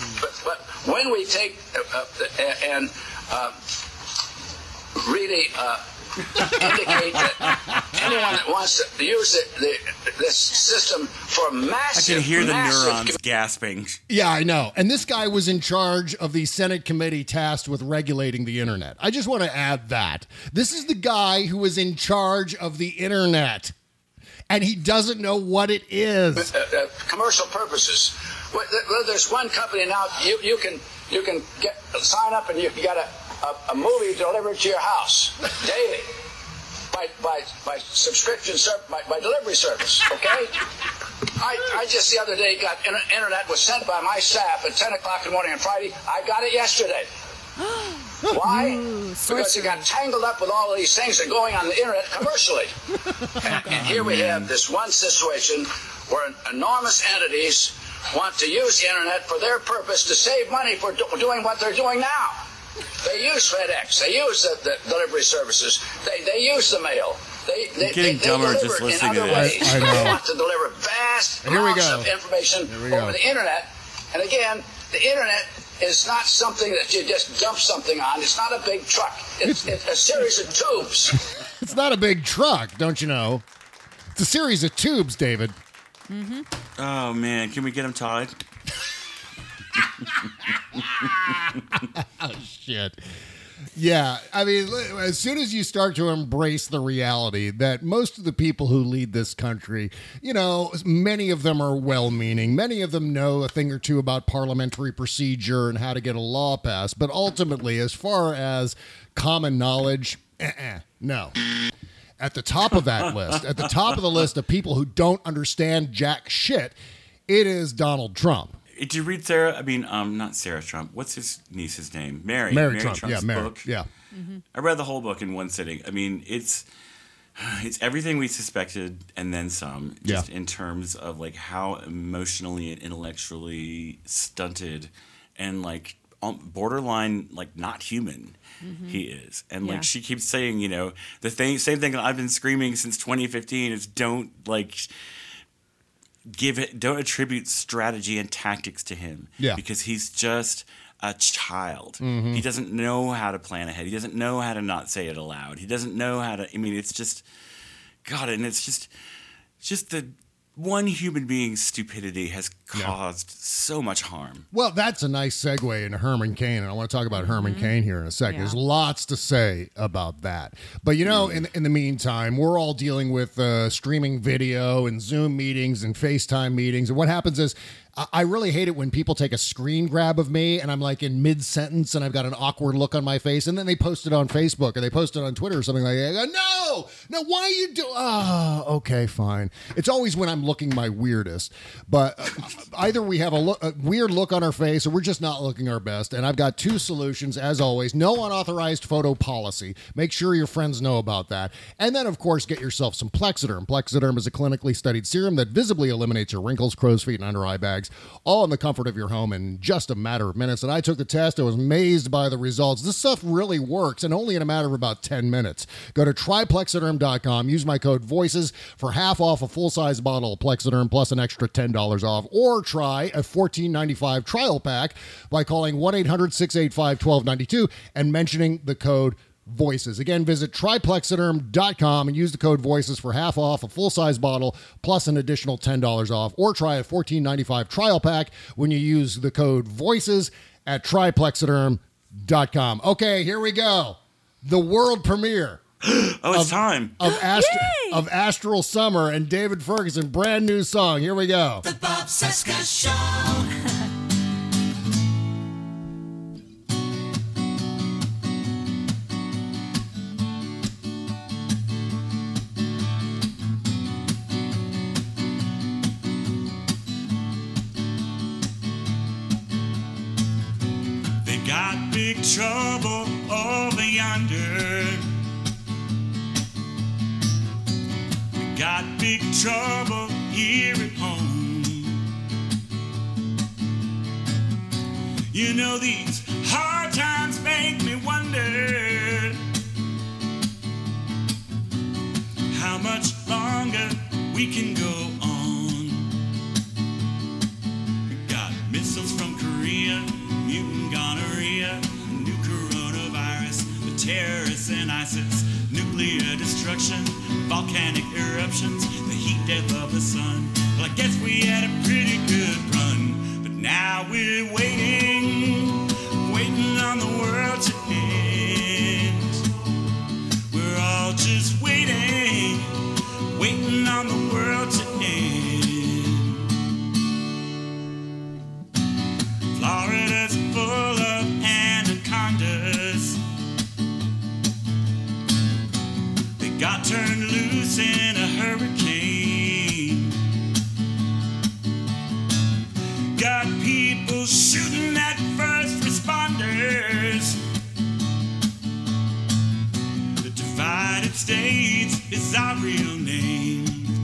[SPEAKER 13] But when we take and really indicate that anyone that wants to use this system for massive...
[SPEAKER 11] I can hear the neurons gasping.
[SPEAKER 4] Yeah, I know. And this guy was in charge of the Senate committee tasked with regulating the internet. I just want to add that. This is the guy who was in charge of the internet. And he doesn't know what it is.
[SPEAKER 13] Commercial purposes. Well, there's one company now. You can sign up and you get a movie delivered to your house daily. by subscription by delivery service. Okay. I just the other day got internet was sent by my staff at 10 o'clock in the morning on Friday. I got it yesterday. Why? Because it got tangled up with all of these things that are going on the internet commercially. And here we have this one situation where enormous entities want to use the internet for their purpose to save money for doing what they're doing now. They use FedEx. They use the delivery services. They use the mail. They
[SPEAKER 11] dumber
[SPEAKER 13] deliver
[SPEAKER 11] just
[SPEAKER 13] in
[SPEAKER 11] listening
[SPEAKER 13] other
[SPEAKER 11] to this.
[SPEAKER 13] ways.
[SPEAKER 4] I know.
[SPEAKER 13] They want to deliver vast amounts of information over the internet. And again, the internet is not something that you just dump something on. It's not a big truck. It's a series of tubes.
[SPEAKER 4] It's not a big truck, don't you know? It's a series of tubes, David.
[SPEAKER 12] Mm-hmm.
[SPEAKER 11] Oh, man. Can we get him tied?
[SPEAKER 4] Oh, shit. Yeah, I mean, as soon as you start to embrace the reality that most of the people who lead this country, you know, many of them are well-meaning. Many of them know a thing or two about parliamentary procedure and how to get a law passed. But ultimately, as far as common knowledge, no. At the top of that list, at the top of the list of people who don't understand jack shit, it is Donald Trump.
[SPEAKER 11] Did you read Sarah? I mean, not Sarah Trump. What's his niece's name? Mary
[SPEAKER 4] Trump.
[SPEAKER 11] Trump's
[SPEAKER 4] Yeah, Mary.
[SPEAKER 11] book.
[SPEAKER 4] Yeah.
[SPEAKER 12] Mm-hmm.
[SPEAKER 11] I read the whole book in one sitting. I mean, it's everything we suspected and then some, just in terms of like how emotionally and intellectually stunted and like borderline like not human he is. And like she keeps saying, you know, same thing I've been screaming since 2015 is don't attribute strategy and tactics to him.
[SPEAKER 4] Yeah.
[SPEAKER 11] Because he's just a child. Mm-hmm. He doesn't know how to plan ahead. He doesn't know how to not say it aloud. He doesn't know how to, I mean, it's just, God, and it's just the one human being's stupidity has caused so much harm.
[SPEAKER 4] Well, that's a nice segue into Herman Cain, and I want to talk about Herman Cain here in a second. There's lots to say about that. But, you know, in the meantime, we're all dealing with streaming video and Zoom meetings and FaceTime meetings. And what happens is I really hate it when people take a screen grab of me and I'm like in mid-sentence and I've got an awkward look on my face, and then they post it on Facebook or they post it on Twitter or something like that. I go, no, why are you doing? Oh, okay, fine. It's always when I'm looking my weirdest. But either we have a weird look on our face or we're just not looking our best. And I've got two solutions, as always. No unauthorized photo policy. Make sure your friends know about that. And then, of course, get yourself some Plexiderm. Plexiderm is a clinically studied serum that visibly eliminates your wrinkles, crow's feet, and under eye bags, all in the comfort of your home in just a matter of minutes. And I took the test. I was amazed by the results. This stuff really works, and only in a matter of about 10 minutes. Go to tryplexiderm.com. Use my code VOICES for half off a full-size bottle of Plexiderm plus an extra $10 off. Or try a $14.95 trial pack by calling 1-800-685-1292 and mentioning the code VOICES. Again, visit tryplexiderm.com and use the code VOICES for half off a full-size bottle plus an additional $10 off, or try a $14.95 trial pack when you use the code VOICES at tryplexiderm.com. Okay, here we go. The world premiere.
[SPEAKER 11] It's time.
[SPEAKER 4] Of Astral Summer and David Ferguson, brand new song. Here we go.
[SPEAKER 14] The Bob Cesca Show.
[SPEAKER 15] Got big trouble over yonder. We got big trouble here at home. You know, these hard times make me wonder how much longer we can go on. We got missiles from Korea, mutant gonorrhea, new coronavirus, the terrorists and ISIS, nuclear destruction, volcanic eruptions, the heat death of the sun. Well, I guess we had a pretty good run, but now we're waiting on the world to end. We're all just waiting on the world to end. Florida's full of anacondas. They got our real name.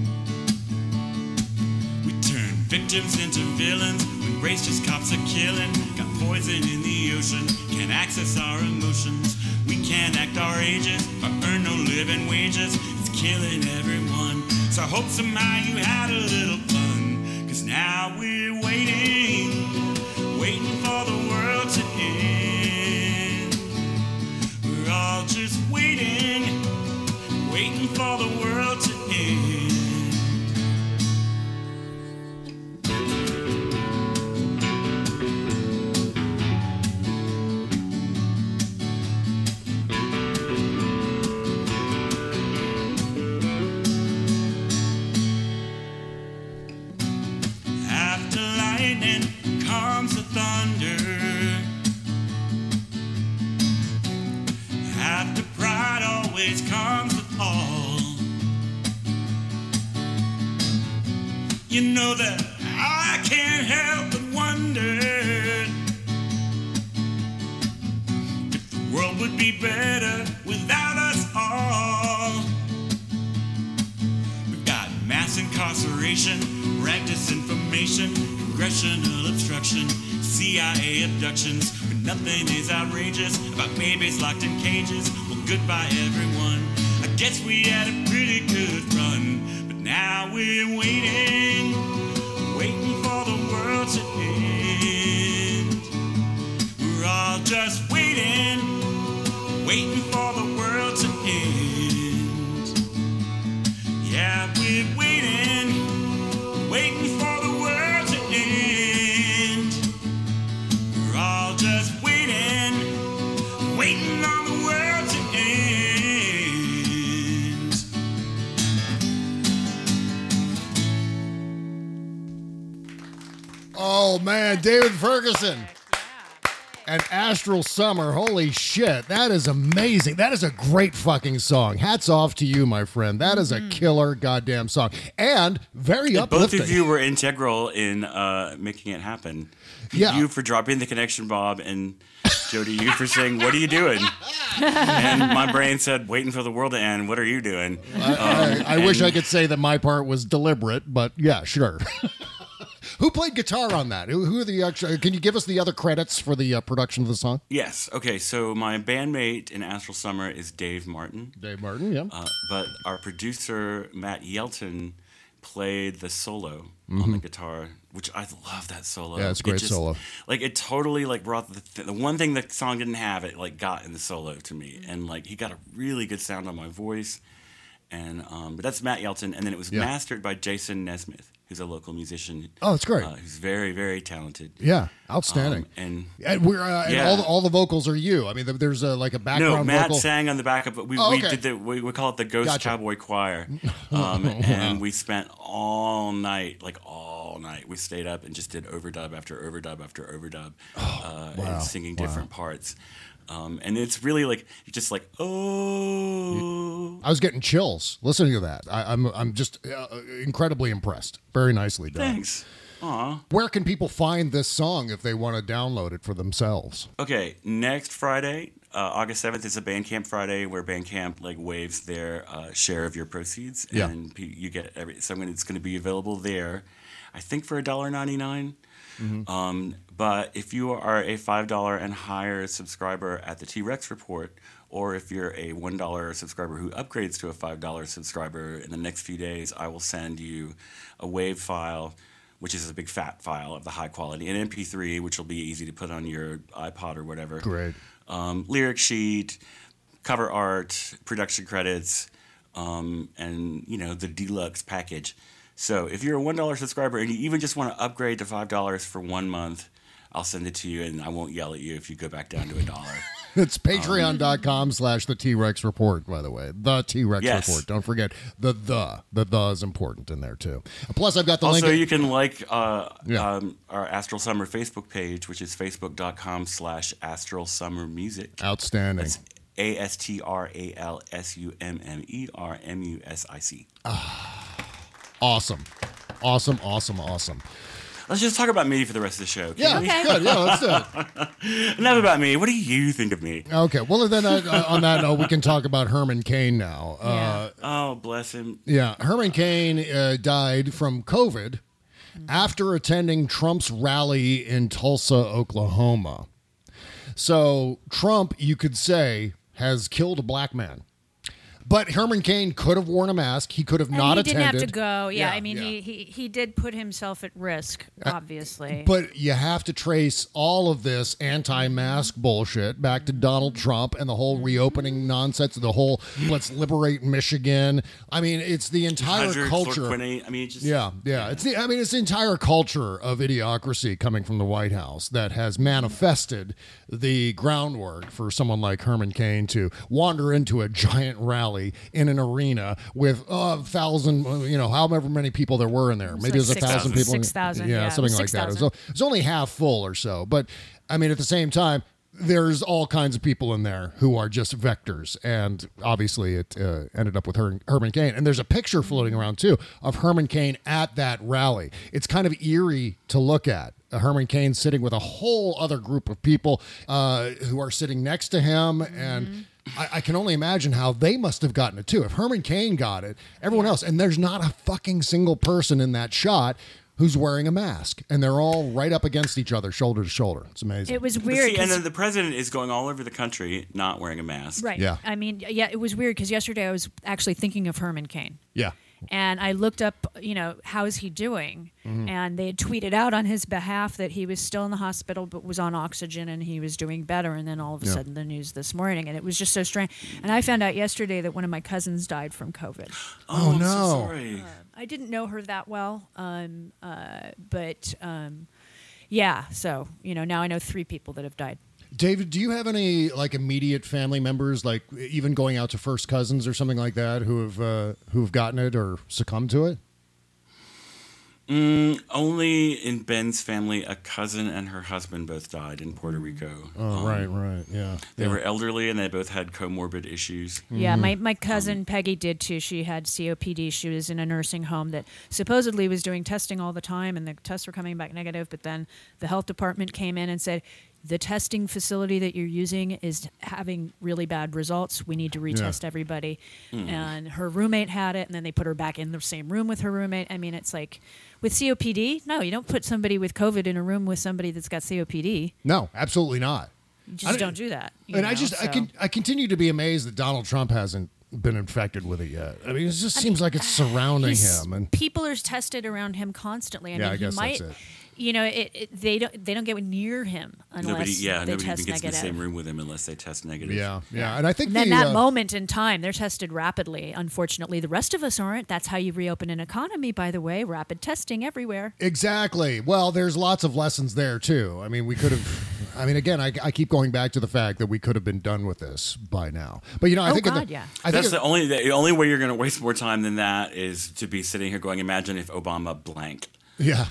[SPEAKER 15] We turn victims into villains when racist cops are killing. Got poison in the ocean, can't access our emotions. We can't act our ages or earn no living wages. It's killing everyone. So I hope somehow you had a little fun. Cause now we're waiting for the world to end. We're all just waiting for the world to end. After lightning comes the thunder. After pride always comes the fall. You know that I can't help but wonder if the world would be better without us all. We've got mass incarceration, rank disinformation, congressional obstruction, CIA abductions, but nothing is outrageous about babies locked in cages. Well, goodbye everyone. I guess we had a pretty good run, but now we're waiting for the world to end. We're all just waiting for the world to end. Yeah, we're waiting for the world to end. We're all just waiting on the world to end.
[SPEAKER 4] Oh, man, David Ferguson. And Astral Summer. Holy shit. That is amazing. That is a great fucking song. Hats off to you, my friend. That is a killer goddamn song. And very uplifting.
[SPEAKER 11] Both of you were integral in making it happen.
[SPEAKER 4] Yeah.
[SPEAKER 11] You for dropping the connection, Bob, and Jody, you for saying, "What are you doing?" And my brain said, "Waiting for the world to end. What are you doing?"
[SPEAKER 4] I wish I could say that my part was deliberate, but yeah, sure. Who played guitar on that? Who are the actual? Can you give us the other credits for the production of the song?
[SPEAKER 11] Yes. Okay. So my bandmate in Astral Summer is Dave Martin.
[SPEAKER 4] Dave Martin, yeah.
[SPEAKER 11] But our producer Matt Yelton played the solo on the guitar, which I love that solo.
[SPEAKER 4] Yeah, it's a great solo.
[SPEAKER 11] Like it totally like brought the one thing the song didn't have. It like got in the solo to me, and like he got a really good sound on my voice. And but that's Matt Yelton, and then it was mastered by Jason Nesmith, who's a local musician.
[SPEAKER 4] Oh, that's great.
[SPEAKER 11] Who's very, very talented.
[SPEAKER 4] Yeah, outstanding.
[SPEAKER 11] And
[SPEAKER 4] we're and all the vocals are you. I mean, there's like a background.
[SPEAKER 11] No, Matt
[SPEAKER 4] vocal.
[SPEAKER 11] sang on the backup, but we did we call it the Ghost Cowboy Choir, and we spent all night. We stayed up and just did overdub after overdub after overdub, and singing different parts. And it's really like you're just like, oh.
[SPEAKER 4] I was getting chills listening to that. I'm just incredibly impressed. Very nicely done.
[SPEAKER 11] Thanks. Aw.
[SPEAKER 4] Where can people find this song if they want to download it for themselves?
[SPEAKER 11] Okay, next Friday, August 7th is a Bandcamp Friday where Bandcamp like waives their share of your proceeds, and you get it's going to be available there. I think for $1.99. Mm-hmm. But if you are a $5 and higher subscriber at the T-Rex Report, or if you're a $1 subscriber who upgrades to a $5 subscriber, in the next few days, I will send you a WAV file, which is a big fat file of the high quality, an MP3, which will be easy to put on your iPod or whatever.
[SPEAKER 4] Great.
[SPEAKER 11] Lyric sheet, cover art, production credits, and the deluxe package. So if you're a $1 subscriber and you even just want to upgrade to $5 for 1 month, I'll send it to you, and I won't yell at you if you go back down to $1.
[SPEAKER 4] It's patreon.com/the T-Rex Report, by the way. The T-Rex Report. Don't forget the is important in there, too. Plus, I've got the link.
[SPEAKER 11] Also, you can like our Astral Summer Facebook page, which is facebook.com/Astral Summer Music.
[SPEAKER 4] Outstanding.
[SPEAKER 11] That's ASTRALSUMMERMUSIC.
[SPEAKER 4] Awesome.
[SPEAKER 11] Let's just talk about me for the rest of the show.
[SPEAKER 4] Yeah,
[SPEAKER 11] we?
[SPEAKER 4] good. Yeah, let's do it.
[SPEAKER 11] Enough about me. What do you think of me?
[SPEAKER 4] Okay, well, then on that note, we can talk about Herman Cain now.
[SPEAKER 11] Oh, bless him.
[SPEAKER 4] Yeah, Herman Cain died from COVID after attending Trump's rally in Tulsa, Oklahoma. So Trump, you could say, has killed a black man. But Herman Cain could have worn a mask. He could have not attended.
[SPEAKER 12] He didn't have to go. Yeah, I mean,
[SPEAKER 4] yeah.
[SPEAKER 12] he did put himself at risk, obviously.
[SPEAKER 4] But you have to trace all of this anti-mask bullshit back to Donald Trump and the whole reopening nonsense, the whole let's liberate Michigan. I mean, it's the entire culture.
[SPEAKER 11] I mean, it's just,
[SPEAKER 4] yeah. It's the entire culture of idiocracy coming from the White House that has manifested the groundwork for someone like Herman Cain to wander into a giant rally in an arena with 1,000, however many people there were in there. Maybe it was 1,000 people.
[SPEAKER 12] 6,000.
[SPEAKER 4] Yeah, something like that. It was only half full or so. But I mean, at the same time, there's all kinds of people in there who are just vectors. And obviously it ended up with Herman Cain. And there's a picture floating around, too, of Herman Cain at that rally. It's kind of eerie to look at. Herman Cain sitting with a whole other group of people who are sitting next to him. And I can only imagine how they must have gotten it, too. If Herman Cain got it, everyone else. And there's not a fucking single person in that shot who's wearing a mask, and they're all right up against each other, shoulder to shoulder. It's amazing.
[SPEAKER 12] It was weird.
[SPEAKER 11] And then the president is going all over the country not wearing a mask.
[SPEAKER 12] Right.
[SPEAKER 4] Yeah.
[SPEAKER 12] I mean, it was weird because yesterday I was actually thinking of Herman Cain.
[SPEAKER 4] Yeah.
[SPEAKER 12] And I looked up, how is he doing? Mm-hmm. And they had tweeted out on his behalf that he was still in the hospital but was on oxygen and he was doing better. And then all of a sudden the news this morning. And it was just so strange. And I found out yesterday that one of my cousins died from COVID.
[SPEAKER 4] Oh, no.
[SPEAKER 11] I'm so sorry.
[SPEAKER 12] I didn't know her that well. So, now I know 3 people that have died.
[SPEAKER 4] David, do you have any immediate family members, even going out to first cousins or something like that, who've gotten it or succumbed to it?
[SPEAKER 11] Only in Ben's family, a cousin and her husband both died in Puerto Rico.
[SPEAKER 4] Oh, right, yeah.
[SPEAKER 11] They were elderly and they both had comorbid issues.
[SPEAKER 12] Yeah, my cousin Peggy did too. She had COPD. She was in a nursing home that supposedly was doing testing all the time, and the tests were coming back negative. But then the health department came in and said, the testing facility that you're using is having really bad results. We need to retest everybody. And her roommate had it, and then they put her back in the same room with her roommate. I mean, it's like with COPD, no, you don't put somebody with COVID in a room with somebody that's got COPD.
[SPEAKER 4] No, absolutely not.
[SPEAKER 12] You just don't do that.
[SPEAKER 4] I continue to be amazed that Donald Trump hasn't been infected with it yet. I mean, it just seems like it's surrounding him. And
[SPEAKER 12] people are tested around him constantly. I guess that's it. They don't get near him unless
[SPEAKER 11] nobody even
[SPEAKER 12] test
[SPEAKER 11] gets
[SPEAKER 12] negative.
[SPEAKER 11] in the same room with him unless they test negative.
[SPEAKER 4] Yeah, and I think
[SPEAKER 12] then that moment in time, they're tested rapidly. Unfortunately, the rest of us aren't. That's how you reopen an economy, by the way. Rapid testing everywhere.
[SPEAKER 4] Exactly. Well, there's lots of lessons there too. I mean, we could have. I mean, again, I keep going back to the fact that we could have been done with this by now. But I think
[SPEAKER 11] that's the only way you're going to waste more time than that is to be sitting here going, imagine if Obama blank.
[SPEAKER 4] Yeah.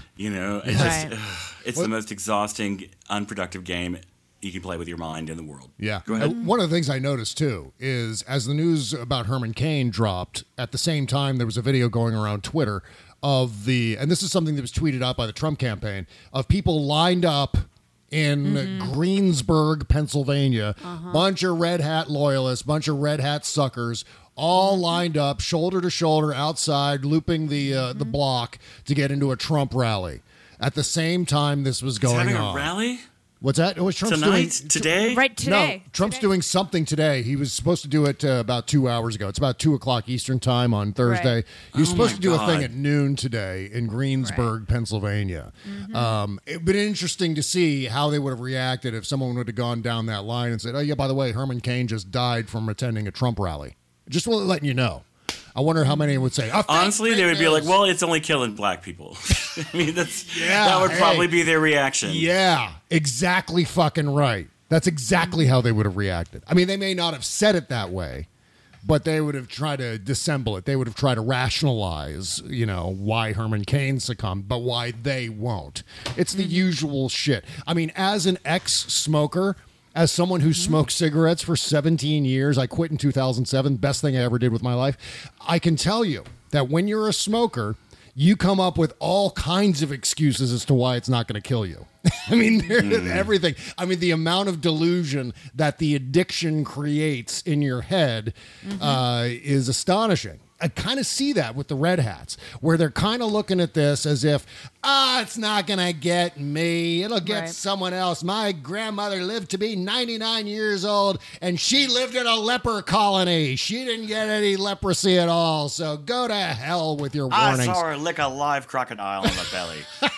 [SPEAKER 11] It's the most exhausting, unproductive game you can play with your mind in the world.
[SPEAKER 4] Yeah.
[SPEAKER 11] Go ahead.
[SPEAKER 4] One of the things I noticed, too, is as the news about Herman Cain dropped, at the same time, there was a video going around Twitter and this is something that was tweeted out by the Trump campaign, of people lined up in Greensburg, Pennsylvania, bunch of Red Hat loyalists, bunch of Red Hat suckers, all lined up, shoulder to shoulder, outside, looping the block to get into a Trump rally. At the same time, this was going on.
[SPEAKER 11] Having a rally?
[SPEAKER 4] What's that? Trump's
[SPEAKER 11] tonight? Today?
[SPEAKER 12] Right, today.
[SPEAKER 4] No, Trump's doing something today. He was supposed to do it about 2 hours ago. It's about 2 o'clock Eastern time on Thursday.
[SPEAKER 12] Right.
[SPEAKER 4] He was supposed to do a thing at noon today in Greensburg, Pennsylvania. It'd been interesting to see how they would have reacted if someone would have gone down that line and said, oh, yeah, by the way, Herman Cain just died from attending a Trump rally. Just letting you know. I wonder how many would say.
[SPEAKER 11] Honestly, they would be like, "Well, it's only killing black people." I mean, that would probably be their reaction.
[SPEAKER 4] Yeah, exactly, fucking right. That's exactly how they would have reacted. I mean, they may not have said it that way, but they would have tried to dissemble it. They would have tried to rationalize, why Herman Cain succumbed, but why they won't. It's the usual shit. I mean, as an ex-smoker. As someone who smoked cigarettes for 17 years, I quit in 2007, best thing I ever did with my life. I can tell you that when you're a smoker, you come up with all kinds of excuses as to why it's not going to kill you. I mean, everything. I mean, the amount of delusion that the addiction creates in your head is astonishing. I kind of see that with the Red Hats, where they're kind of looking at this as if, it's not going to get me. It'll get someone else. My grandmother lived to be 99 years old, and she lived in a leper colony. She didn't get any leprosy at all, so go to hell with your warnings.
[SPEAKER 11] I saw her lick a live crocodile in the belly.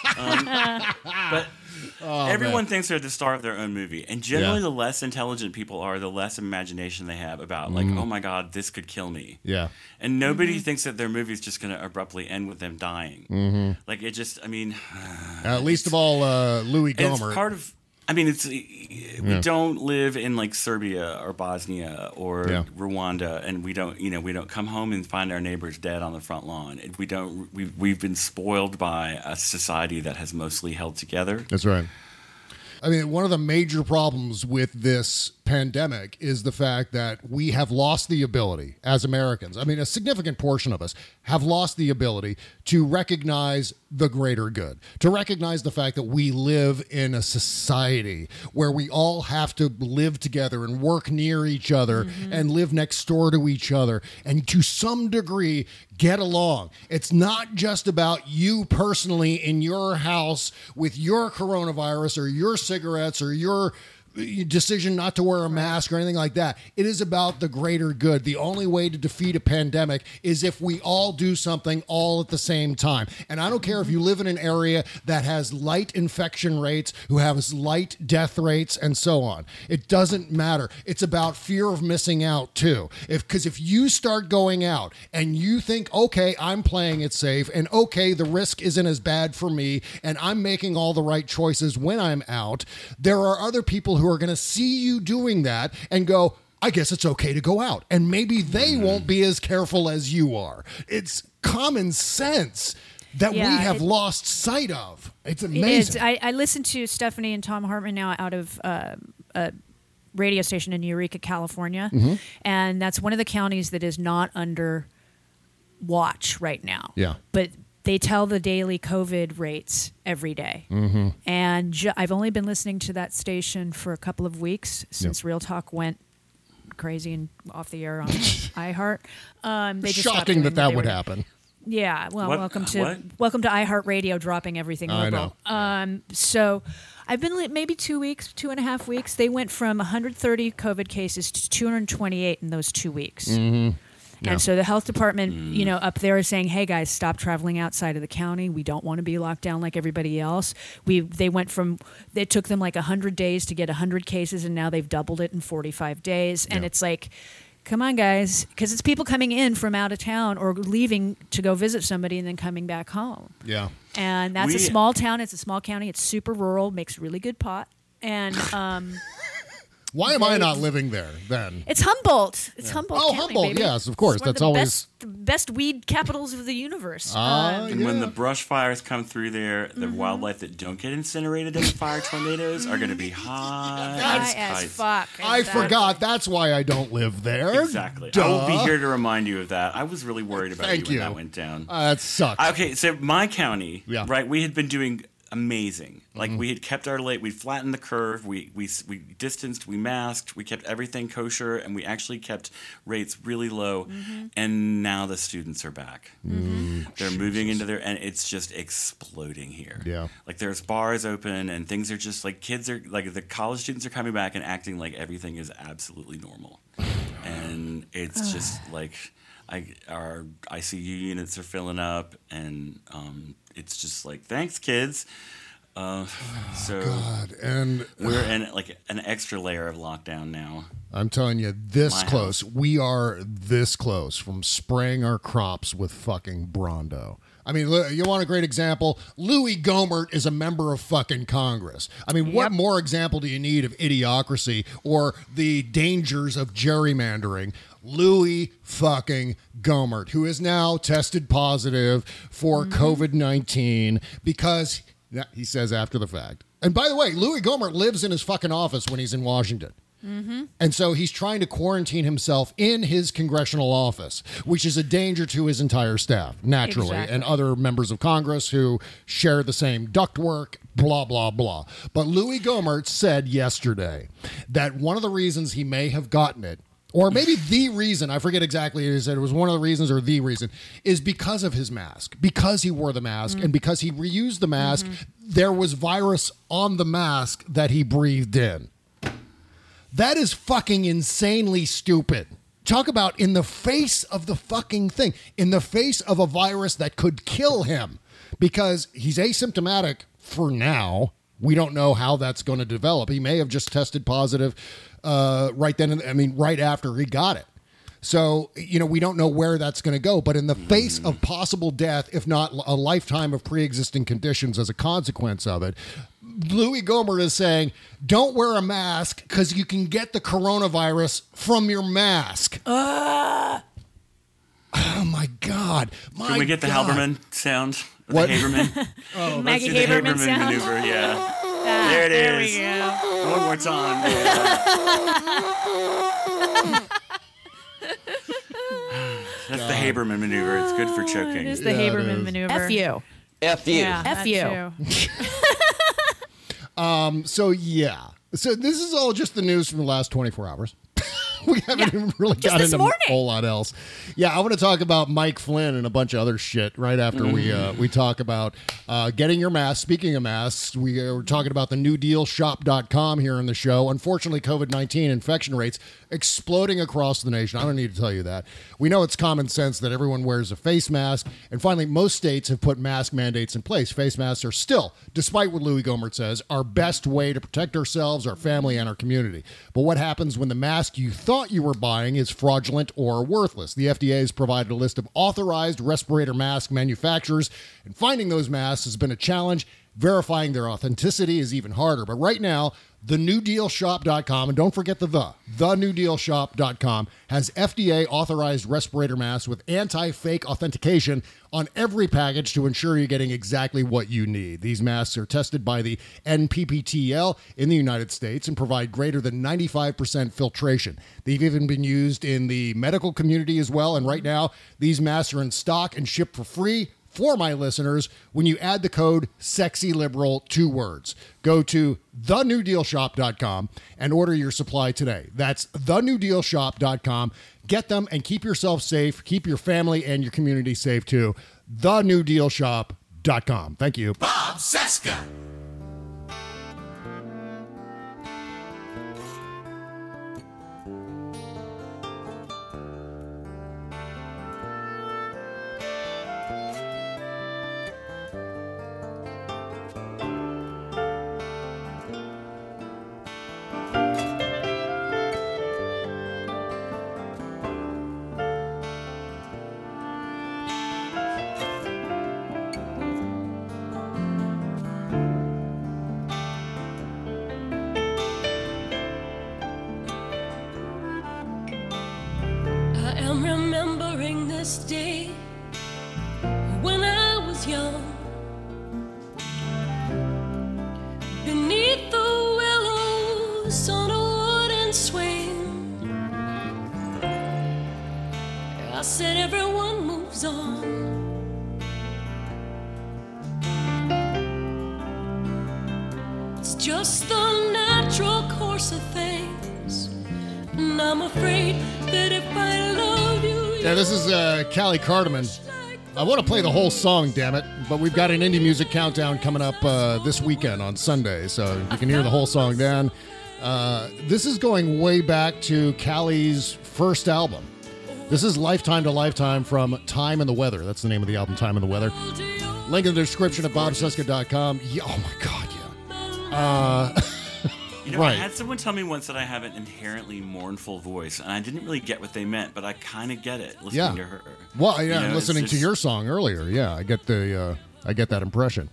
[SPEAKER 11] But everyone thinks they're the star of their own movie. And generally, the less intelligent people are, the less imagination they have about, like, oh my God, this could kill me.
[SPEAKER 4] Yeah.
[SPEAKER 11] And nobody thinks that their movie is just going to abruptly end with them dying. Like, it just, I mean...
[SPEAKER 4] least of all, Louis Gohmert.
[SPEAKER 11] It's part of... I mean, we don't live in like Serbia or Bosnia or Rwanda, and we don't come home and find our neighbors dead on the front lawn. We've been spoiled by a society that has mostly held together.
[SPEAKER 4] That's right. I mean, one of the major problems with this pandemic is the fact that we have lost the ability as Americans. I mean, a significant portion of us have lost the ability to recognize the greater good, to recognize the fact that we live in a society where we all have to live together and work near each other and live next door to each other and to some degree get along. It's not just about you personally in your house with your coronavirus or your cigarettes or your decision not to wear a mask or anything like that. It is about the greater good. The only way to defeat a pandemic is if we all do something all at the same time. And I don't care if you live in an area that has light infection rates, who has light death rates, and so on. It doesn't matter. It's about fear of missing out too. Because if you start going out and you think, okay, I'm playing it safe, and okay, the risk isn't as bad for me, and I'm making all the right choices when I'm out, there are other people who are going to see you doing that and go, I guess it's okay to go out. And maybe they won't be as careful as you are. It's common sense that we have lost sight of. It's amazing.
[SPEAKER 12] It is. I listen to Stephanie and Tom Hartman now out of a radio station in Eureka, California. And that's one of the counties that is not under watch right now.
[SPEAKER 4] Yeah.
[SPEAKER 12] But they tell the daily COVID rates every day. And I've only been listening to that station for a couple of weeks since Real Talk went crazy and off the air on iHeart. They just
[SPEAKER 4] shocking that would happen.
[SPEAKER 12] Yeah, well, welcome to iHeartRadio dropping everything liberal.
[SPEAKER 4] I know.
[SPEAKER 12] So I've been maybe 2 weeks, 2.5 weeks. They went from 130 COVID cases to 228 in those 2 weeks. And so the health department, up there is saying, hey, guys, stop traveling outside of the county. We don't want to be locked down like everybody else. It took them like 100 days to get 100 cases, and now they've doubled it in 45 days. And it's like, come on, guys, because it's people coming in from out of town or leaving to go visit somebody and then coming back home.
[SPEAKER 4] Yeah.
[SPEAKER 12] And that's a small town. It's a small county. It's super rural, makes really good pot. And...
[SPEAKER 4] why am I not living there then?
[SPEAKER 12] It's Humboldt. It's Humboldt.
[SPEAKER 4] Oh,
[SPEAKER 12] County,
[SPEAKER 4] Humboldt,
[SPEAKER 12] baby.
[SPEAKER 4] yes, of course. That's always
[SPEAKER 12] the best weed capitals of the universe.
[SPEAKER 11] And when the brush fires come through there, the wildlife that don't get incinerated in the fire tornadoes are going to be high
[SPEAKER 12] as fuck.
[SPEAKER 4] I forgot. That's why I don't live there.
[SPEAKER 11] Exactly.
[SPEAKER 4] Duh.
[SPEAKER 11] I will be here to remind you of that. I was really worried about you when that went down.
[SPEAKER 4] That sucks.
[SPEAKER 11] Okay, so my county, right, we had been doing amazing. Like we had kept our we flattened the curve, we distanced, we masked, we kept everything kosher, and we actually kept rates really low. And now the students are back. They're moving into and it's just exploding here.
[SPEAKER 4] Yeah.
[SPEAKER 11] Like there's bars open and things are just like kids are like the college students are coming back and acting like everything is absolutely normal. And it's just like our ICU units are filling up, and it's just like, thanks, kids.
[SPEAKER 4] God. And
[SPEAKER 11] we're in like an extra layer of lockdown now.
[SPEAKER 4] I'm telling you, this close. We are this close from spraying our crops with fucking Brawndo. I mean, you want a great example? Louis Gohmert is a member of fucking Congress. I mean, what more example do you need of idiocracy or the dangers of gerrymandering? Louis fucking Gohmert, who is now tested positive for COVID-19 because he says after the fact. And by the way, Louis Gohmert lives in his fucking office when he's in Washington. And so he's trying to quarantine himself in his congressional office, which is a danger to his entire staff, naturally, and other members of Congress who share the same ductwork, blah, blah, blah. But Louis Gohmert said yesterday that one of the reasons he may have gotten it, or maybe the reason, I forget exactly, he said it was one of the reasons or the reason, is because of his mask. Because he wore the mask and because he reused the mask, there was virus on the mask that he breathed in. That is fucking insanely stupid. Talk about in the face of the fucking thing, in the face of a virus that could kill him, because he's asymptomatic for now. We don't know how that's going to develop. He may have just tested positive right then. Right after he got it. So, we don't know where that's going to go. But in the face of possible death, if not a lifetime of pre-existing conditions as a consequence of it, Louis Gohmert is saying, don't wear a mask because you can get the coronavirus from your mask. Oh, my God.
[SPEAKER 11] Can we get the Halberman sound?
[SPEAKER 4] What?
[SPEAKER 11] The Haberman?
[SPEAKER 12] Maggie
[SPEAKER 11] Let's do the
[SPEAKER 12] Haberman sound?
[SPEAKER 11] maneuver, yeah. There it is.
[SPEAKER 12] There we go.
[SPEAKER 11] One more time. That's the Haberman maneuver. It's good for choking.
[SPEAKER 12] It is the Haberman maneuver.
[SPEAKER 2] F you.
[SPEAKER 16] F you.
[SPEAKER 12] Yeah,
[SPEAKER 2] F
[SPEAKER 12] that
[SPEAKER 2] you.
[SPEAKER 12] too.
[SPEAKER 4] So this is all just the news from the last 24 hours. We haven't even really got into a whole lot else. Yeah, I want to talk about Mike Flynn and a bunch of other shit right after we talk about getting your mask. Speaking of masks, we're talking about the newdealshop.com here in the show. Unfortunately, COVID-19 infection rates exploding across the nation. I don't need to tell you that. We know it's common sense that everyone wears a face mask. And finally, most states have put mask mandates in place. Face masks are still, despite what Louis Gohmert says, our best way to protect ourselves, our family, and our community. But what happens when the mask you thought you were buying is fraudulent or worthless? The FDA has provided a list of authorized respirator mask manufacturers, and finding those masks has been a challenge. Verifying their authenticity is even harder. But right now, thenewdealshop.com, and don't forget thenewdealshop.com has FDA-authorized respirator masks with anti-fake authentication on every package to ensure you're getting exactly what you need. These masks are tested by the NPPTL in the United States and provide greater than 95% filtration. They've even been used in the medical community as well, and right now, these masks are in stock and shipped for free for my listeners when you add the code SEXYLIBERAL, 2 words. Go to thenewdealshop.com and order your supply today. That's thenewdealshop.com. Get them and keep yourself safe. Keep your family and your community safe too. thenewdealshop.com. Thank you.
[SPEAKER 14] Bob Cesca.
[SPEAKER 4] Callie Cardaman. I want to play the whole song, damn it, but we've got an indie music countdown coming up this weekend on Sunday, so you can hear the whole song then. This is going way back to Callie's first album. This is Lifetime to Lifetime from Time and the Weather. That's the name of the album, Time and the Weather. Link in the description at bobcesca.com. Yeah, oh my God, yeah.
[SPEAKER 11] I had someone tell me once that I have an inherently mournful voice, and I didn't really get what they meant, but I kind of get it listening to her.
[SPEAKER 4] Well, yeah, listening to your song earlier, yeah, I get that impression.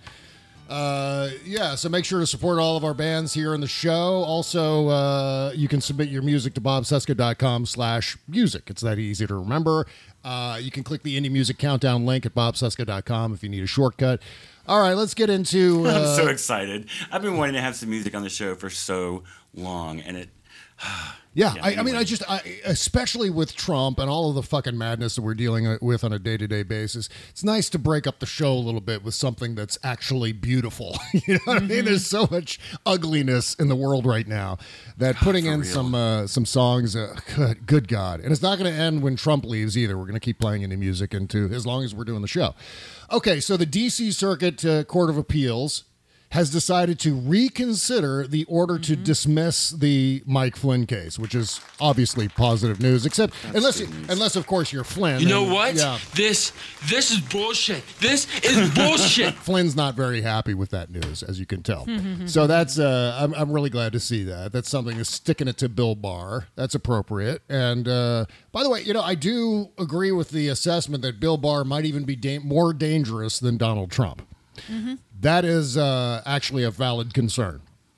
[SPEAKER 4] So make sure to support all of our bands here in the show. Also, you can submit your music to bobcesca.com/music. It's that easy to remember. You can click the Indie Music Countdown link at bobcesca.com if you need a shortcut. All right, let's get into...
[SPEAKER 11] I'm so excited. I've been wanting to have some music on the show for so long, and
[SPEAKER 4] Yeah, I mean, especially with Trump and all of the fucking madness that we're dealing with on a day-to-day basis, it's nice to break up the show a little bit with something that's actually beautiful. You know what I mean? There's so much ugliness in the world right now that putting in some songs, good God. And it's not going to end when Trump leaves either. We're going to keep playing any music as long as we're doing the show. Okay, so the D.C. Circuit Court of Appeals has decided to reconsider the order to dismiss the Mike Flynn case, which is obviously positive news, except unless of course you're Flynn.
[SPEAKER 16] You know what? Yeah. This is bullshit. This is bullshit.
[SPEAKER 4] Flynn's not very happy with that news, as you can tell. So that's I'm really glad to see that. That's something that's sticking it to Bill Barr. That's appropriate. And by the way, I do agree with the assessment that Bill Barr might even be more dangerous than Donald Trump. That is actually a valid concern.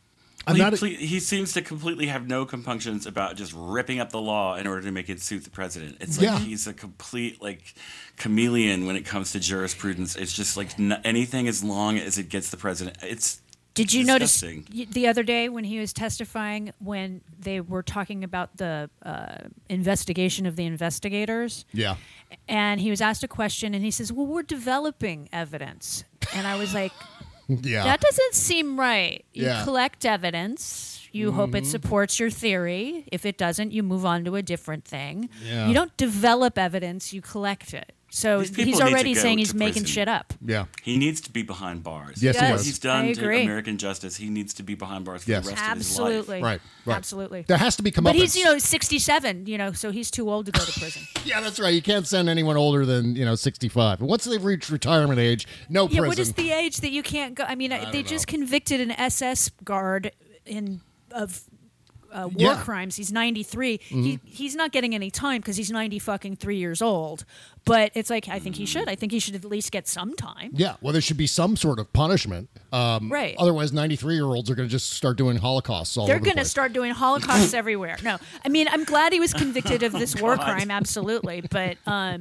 [SPEAKER 11] He seems to completely have no compunctions about just ripping up the law in order to make it suit the president. It's like he's a complete chameleon when it comes to jurisprudence. It's just like anything as long as it gets the president.
[SPEAKER 12] Did you notice the other day when he was testifying, when they were talking about the investigation of the investigators?
[SPEAKER 4] Yeah.
[SPEAKER 12] And he was asked a question, and he says, well, we're developing evidence. And I was like, that doesn't seem right. You collect evidence. You hope it supports your theory. If it doesn't, you move on to a different thing. Yeah. You don't develop evidence. You collect it. So he's already saying he's making shit up.
[SPEAKER 4] Yeah.
[SPEAKER 11] He needs to be behind bars.
[SPEAKER 4] Yes, he does.
[SPEAKER 11] What he's done to American justice, he needs to be behind bars for the rest of his life.
[SPEAKER 4] Right.
[SPEAKER 12] Absolutely.
[SPEAKER 4] There has to be comeuppance.
[SPEAKER 12] But he's, 67, so he's too old to go to prison.
[SPEAKER 4] Yeah, that's right. You can't send anyone older than, 65. Once they've reached retirement age, no prison.
[SPEAKER 12] Yeah, what is the age that you can't go? I mean, they just convicted an SS guard of war crimes. He's 93. He's not getting any time because he's 93 years old. But it's like, I think he should. I think he should at least get some time.
[SPEAKER 4] Yeah, well, there should be some sort of punishment.
[SPEAKER 12] Right.
[SPEAKER 4] Otherwise, 93-year-olds are going to just start doing holocausts all over the place.
[SPEAKER 12] They're going to start doing holocausts everywhere. No, I mean, I'm glad he was convicted of this war crime, absolutely. But,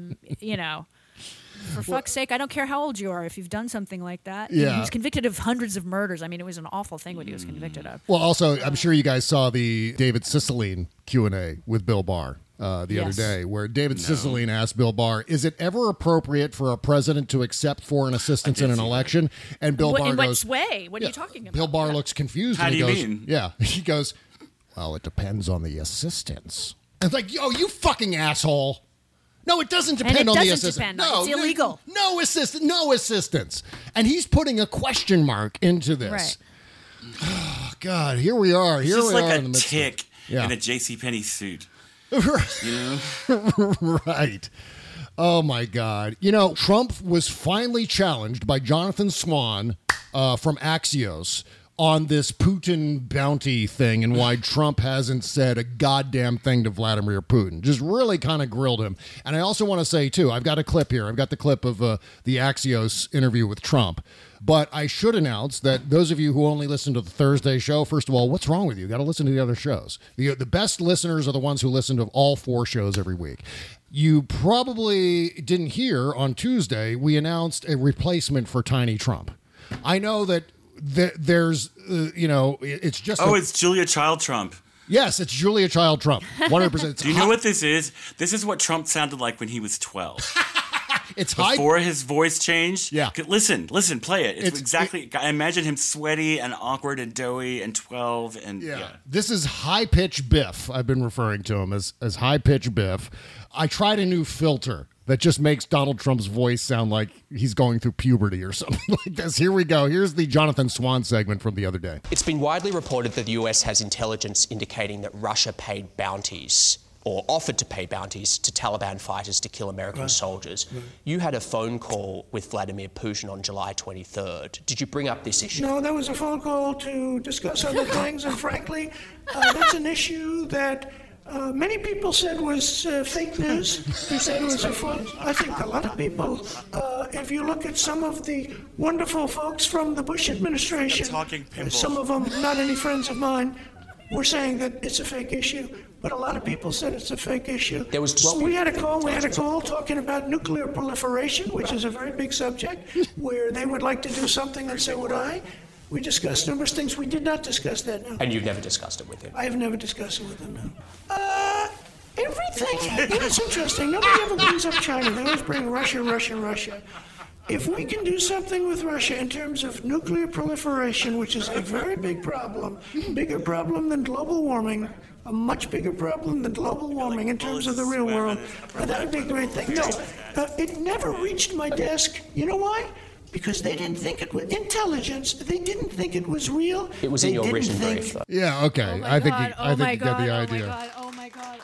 [SPEAKER 12] for fuck's sake, I don't care how old you are if you've done something like that.
[SPEAKER 4] Yeah.
[SPEAKER 12] He was convicted of hundreds of murders. I mean, it was an awful thing what he was convicted of.
[SPEAKER 4] Well, also, I'm sure you guys saw the David Cicilline Q&A with Bill Barr the other day, where David Cicilline asked Bill Barr, is it ever appropriate for a president to accept foreign assistance in an election? And Bill Barr goes,
[SPEAKER 12] in what way? What are you talking about?
[SPEAKER 4] Bill Barr looks confused.
[SPEAKER 11] How do you mean?
[SPEAKER 4] Yeah. He goes, well, it depends on the assistance. And it's like, you fucking asshole. No, it doesn't depend on the assistance.
[SPEAKER 12] No, it's illegal.
[SPEAKER 4] No assistance. And he's putting a question mark into this.
[SPEAKER 12] Right.
[SPEAKER 4] Oh, God, here we are.
[SPEAKER 11] It's just like a tick in a JCPenney suit.
[SPEAKER 4] Right. Oh, my God. Trump was finally challenged by Jonathan Swan from Axios on this Putin bounty thing and why Trump hasn't said a goddamn thing to Vladimir Putin. Just really kind of grilled him. And I also want to say, too, I've got a clip here. I've got the clip of the Axios interview with Trump. But I should announce that those of you who only listen to the Thursday show, first of all, what's wrong with you? You got to listen to the other shows. The best listeners are the ones who listen to all 4 shows every week. You probably didn't hear on Tuesday, we announced a replacement for Tiny Trump. I know that there's, it's just...
[SPEAKER 11] it's Julia Child Trump.
[SPEAKER 4] Yes, it's Julia Child Trump. 100%.
[SPEAKER 11] Do you know what this is? This is what Trump sounded like when he was 12.
[SPEAKER 4] It's
[SPEAKER 11] before his voice changed.
[SPEAKER 4] Yeah.
[SPEAKER 11] Listen, play it. It's exactly. I imagine him sweaty and awkward and doughy and 12 and
[SPEAKER 4] This is high pitch Biff. I've been referring to him as high pitch Biff. I tried a new filter that just makes Donald Trump's voice sound like he's going through puberty or something like this. Here we go. Here's the Jonathan Swan segment from the other day.
[SPEAKER 17] It's been widely reported that the US has intelligence indicating that Russia paid bounties or offered to pay bounties to Taliban fighters to kill American soldiers. Right. You had a phone call with Vladimir Putin on July 23rd. Did you bring up this issue?
[SPEAKER 18] No, that was a phone call to discuss other things, and frankly, that's an issue that many people said was fake news. They said it was a fraud. I think a lot of people, if you look at some of the wonderful folks from the Bush administration, some of them not any friends of mine, were saying that it's a fake issue. But a lot of people said it's a fake issue. We had a call talking about nuclear proliferation, which is a very big subject, where they would like to do something, and so would I. We discussed numerous things. We did not discuss that, no.
[SPEAKER 17] And you've never discussed it with him?
[SPEAKER 18] I have never discussed it with him, no. Everything. You know, it's interesting. Nobody ever brings up China. They always bring Russia, Russia, Russia. If we can do something with Russia in terms of nuclear proliferation, which is a very big problem, bigger problem than global warming, a much bigger problem than global warming in terms of the real world, that would be a great thing. No, it never reached my desk. You know why? Because they didn't think it was intelligence. They didn't think it was real.
[SPEAKER 17] It was in your written brief.
[SPEAKER 4] Yeah, okay. I think you get the idea.
[SPEAKER 12] Oh my god.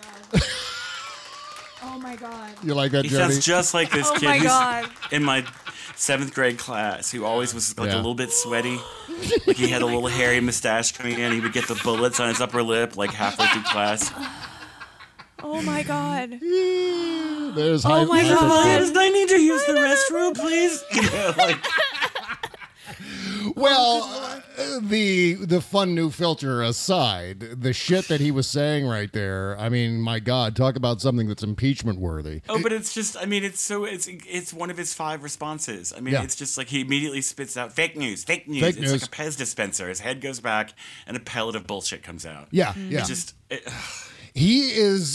[SPEAKER 12] Oh my god.
[SPEAKER 4] You like that,
[SPEAKER 11] He
[SPEAKER 4] Jody?
[SPEAKER 11] sounds just like this
[SPEAKER 12] Oh
[SPEAKER 11] kid
[SPEAKER 12] my
[SPEAKER 11] who's
[SPEAKER 12] God.
[SPEAKER 11] in my 7th grade class who always was like
[SPEAKER 4] Yeah.
[SPEAKER 11] a little bit sweaty. Like he had a little hairy mustache coming in. He would get the bullets on his upper lip like halfway through class.
[SPEAKER 12] Oh my god.
[SPEAKER 4] There's
[SPEAKER 12] Oh my God.
[SPEAKER 11] I need to use the restroom, please. You know, like,
[SPEAKER 4] Well, the fun new filter aside, the shit that he was saying right there, I mean, my God, talk about something that's impeachment worthy.
[SPEAKER 11] oh, but it's just, I mean, it's one of his 5 responses. I mean,
[SPEAKER 4] Yeah.
[SPEAKER 11] it's just like he immediately spits out fake news.
[SPEAKER 4] Fake
[SPEAKER 11] It's
[SPEAKER 4] news.
[SPEAKER 11] like a Pez dispenser. His head goes back and a pellet of bullshit comes out.
[SPEAKER 4] Yeah,
[SPEAKER 11] It
[SPEAKER 4] yeah.
[SPEAKER 11] just,
[SPEAKER 4] He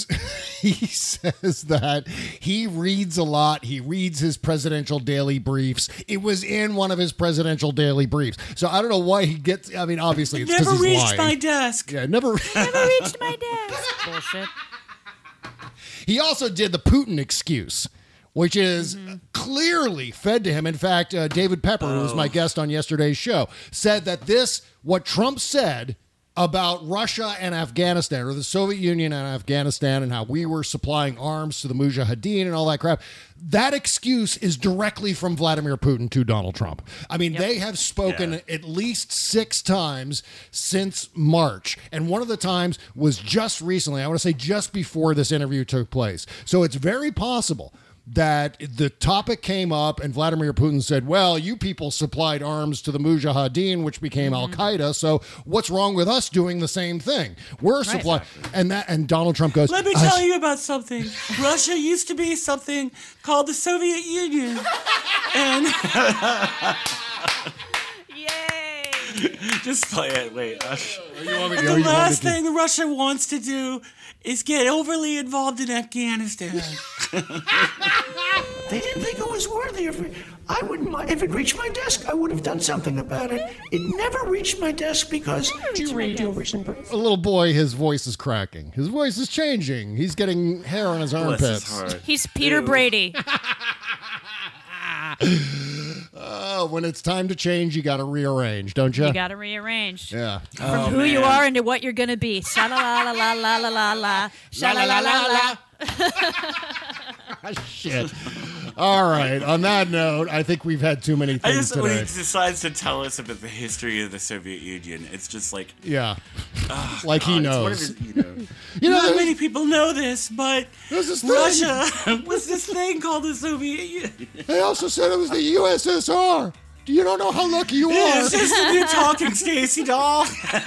[SPEAKER 4] says that he reads a lot. He reads his presidential daily briefs. It was in one of his presidential daily briefs. So I don't know why he gets, I mean, obviously it's because
[SPEAKER 11] never
[SPEAKER 4] he's
[SPEAKER 11] reached
[SPEAKER 4] lying.
[SPEAKER 11] my desk.
[SPEAKER 4] Yeah, never
[SPEAKER 12] reached my desk. Bullshit.
[SPEAKER 4] He also did the Putin excuse, which is clearly fed to him. In fact, David Pepper, who was my guest on yesterday's show, said that what Trump said about Russia and Afghanistan, or the Soviet Union and Afghanistan, and how we were supplying arms to the Mujahideen and all that crap, that excuse is directly from Vladimir Putin to Donald Trump. I mean, they have spoken at least 6 times since March, and one of the times was just recently, I want to say just before this interview took place. So it's very possible that the topic came up and Vladimir Putin said, well, you people supplied arms to the Mujahideen, which became Al-Qaeda, so what's wrong with us doing the same thing? We're supplying... And Donald Trump goes...
[SPEAKER 11] Let me tell you about something. Russia used to be something called the Soviet Union. And...
[SPEAKER 12] Yay!
[SPEAKER 11] Just play it. Wait.
[SPEAKER 4] The
[SPEAKER 11] last thing Russia wants to do is get overly involved in Afghanistan.
[SPEAKER 18] They didn't think it was worthy. I wouldn't mind. If it reached my desk, I would have done something about it. It never reached my desk because...
[SPEAKER 17] Do you read your written brief?
[SPEAKER 4] A little boy, his voice is cracking. His voice is changing. He's getting hair on his armpits.
[SPEAKER 12] He's Peter Brady.
[SPEAKER 4] When it's time to change, you got to rearrange, don't you?
[SPEAKER 12] You got to rearrange.
[SPEAKER 4] Yeah.
[SPEAKER 12] From who you are into what you're going to be. Sha la la la la la la la. Sha la la la la.
[SPEAKER 4] Shit. All right. On that note, I think we've had too many
[SPEAKER 11] I
[SPEAKER 4] things
[SPEAKER 11] just when he
[SPEAKER 4] today.
[SPEAKER 11] decides to tell us about the history of the Soviet Union, it's just like
[SPEAKER 4] Yeah.
[SPEAKER 11] oh,
[SPEAKER 4] Like he
[SPEAKER 11] God, it's one of
[SPEAKER 4] knows.
[SPEAKER 11] his,
[SPEAKER 4] You know,
[SPEAKER 11] not many people know this, but
[SPEAKER 4] There's this thing.
[SPEAKER 11] Russia was this thing called the Soviet Union.
[SPEAKER 4] They also said it was the USSR. You don't know how lucky you are.
[SPEAKER 11] Is this the new talking Stacy doll?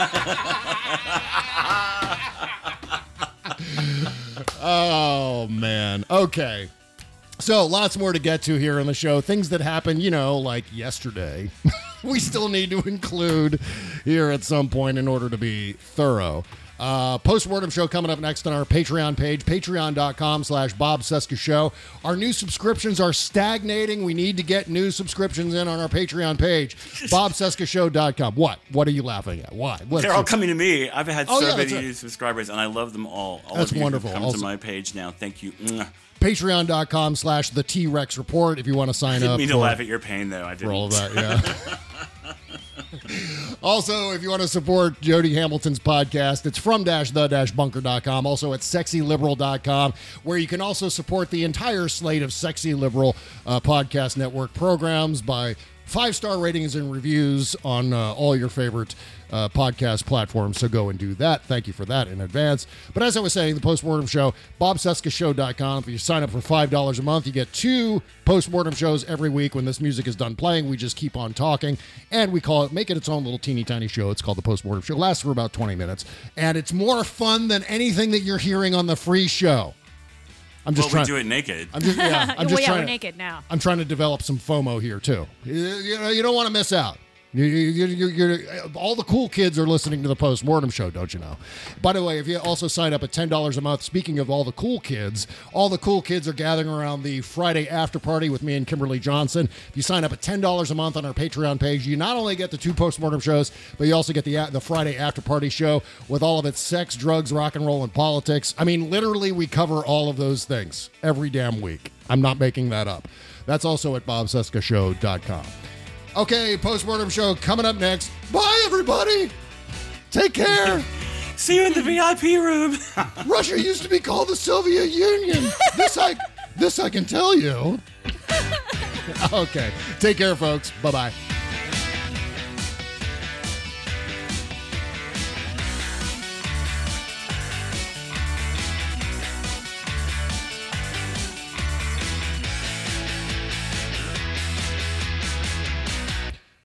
[SPEAKER 4] Oh, man. Okay. So, lots more to get to here on the show. Things that happened, like yesterday. We still need to include here at some point in order to be thorough. Post-mortem show coming up next on our Patreon page, patreon.com/Bob Cesca Show. Our new subscriptions are stagnating. We need to get new subscriptions in on our Patreon page, bobcescashow.com. What are you laughing at? Why?
[SPEAKER 11] They're all coming to me. I've had
[SPEAKER 4] Oh,
[SPEAKER 11] so
[SPEAKER 4] yeah,
[SPEAKER 11] many
[SPEAKER 4] that's right.
[SPEAKER 11] new subscribers, and I love them all. All
[SPEAKER 4] That's
[SPEAKER 11] of you
[SPEAKER 4] wonderful.
[SPEAKER 11] Come
[SPEAKER 4] Also-
[SPEAKER 11] to my page now. Thank you. Mwah.
[SPEAKER 4] Patreon.com/The T-Rex Report if you want to sign
[SPEAKER 11] I didn't
[SPEAKER 4] up
[SPEAKER 11] mean
[SPEAKER 4] for,
[SPEAKER 11] to laugh at your pain, though. I didn't.
[SPEAKER 4] for all of that. Yeah. Also, if you want to support Jody Hamilton's podcast, it's from-the-bunker.com. Also at sexyliberal.com, where you can also support the entire slate of Sexy Liberal Podcast Network programs by 5-star ratings and reviews on all your favorite podcast platforms. So go and do that. Thank you for that in advance. But as I was saying, the Postmortem Show, bobcescashow.com. If you sign up for $5 a month, you get 2 Postmortem shows every week. When this music is done playing, we just keep on talking, and we make it its own little teeny tiny show. It's called the Postmortem Show. It lasts for about 20 minutes, and it's more fun than anything that you're hearing on the free show. I'm just
[SPEAKER 11] we
[SPEAKER 4] trying.
[SPEAKER 11] do it naked.
[SPEAKER 4] I'm just, yeah, I'm just
[SPEAKER 12] yeah,
[SPEAKER 4] trying.
[SPEAKER 12] we're naked now.
[SPEAKER 4] I'm trying to develop some FOMO here too. You don't want to miss out. You're, all the cool kids are listening to the Postmortem Show, don't you know? By the way, if you also sign up at $10 a month, speaking of all the cool kids are gathering around the Friday after party with me and Kimberly Johnson. If you sign up at $10 a month on our Patreon page, you not only get the 2 Postmortem shows, but you also get the Friday after party show with all of its sex, drugs, rock and roll, and politics. I mean, literally, we cover all of those things every damn week. I'm not making that up. That's also at bobcescashow.com. Okay, Postmortem Show coming up next. Bye, everybody. Take care.
[SPEAKER 11] See you in the VIP room.
[SPEAKER 4] Russia used to be called the Soviet Union. This I can tell you. Okay, take care, folks. Bye-bye.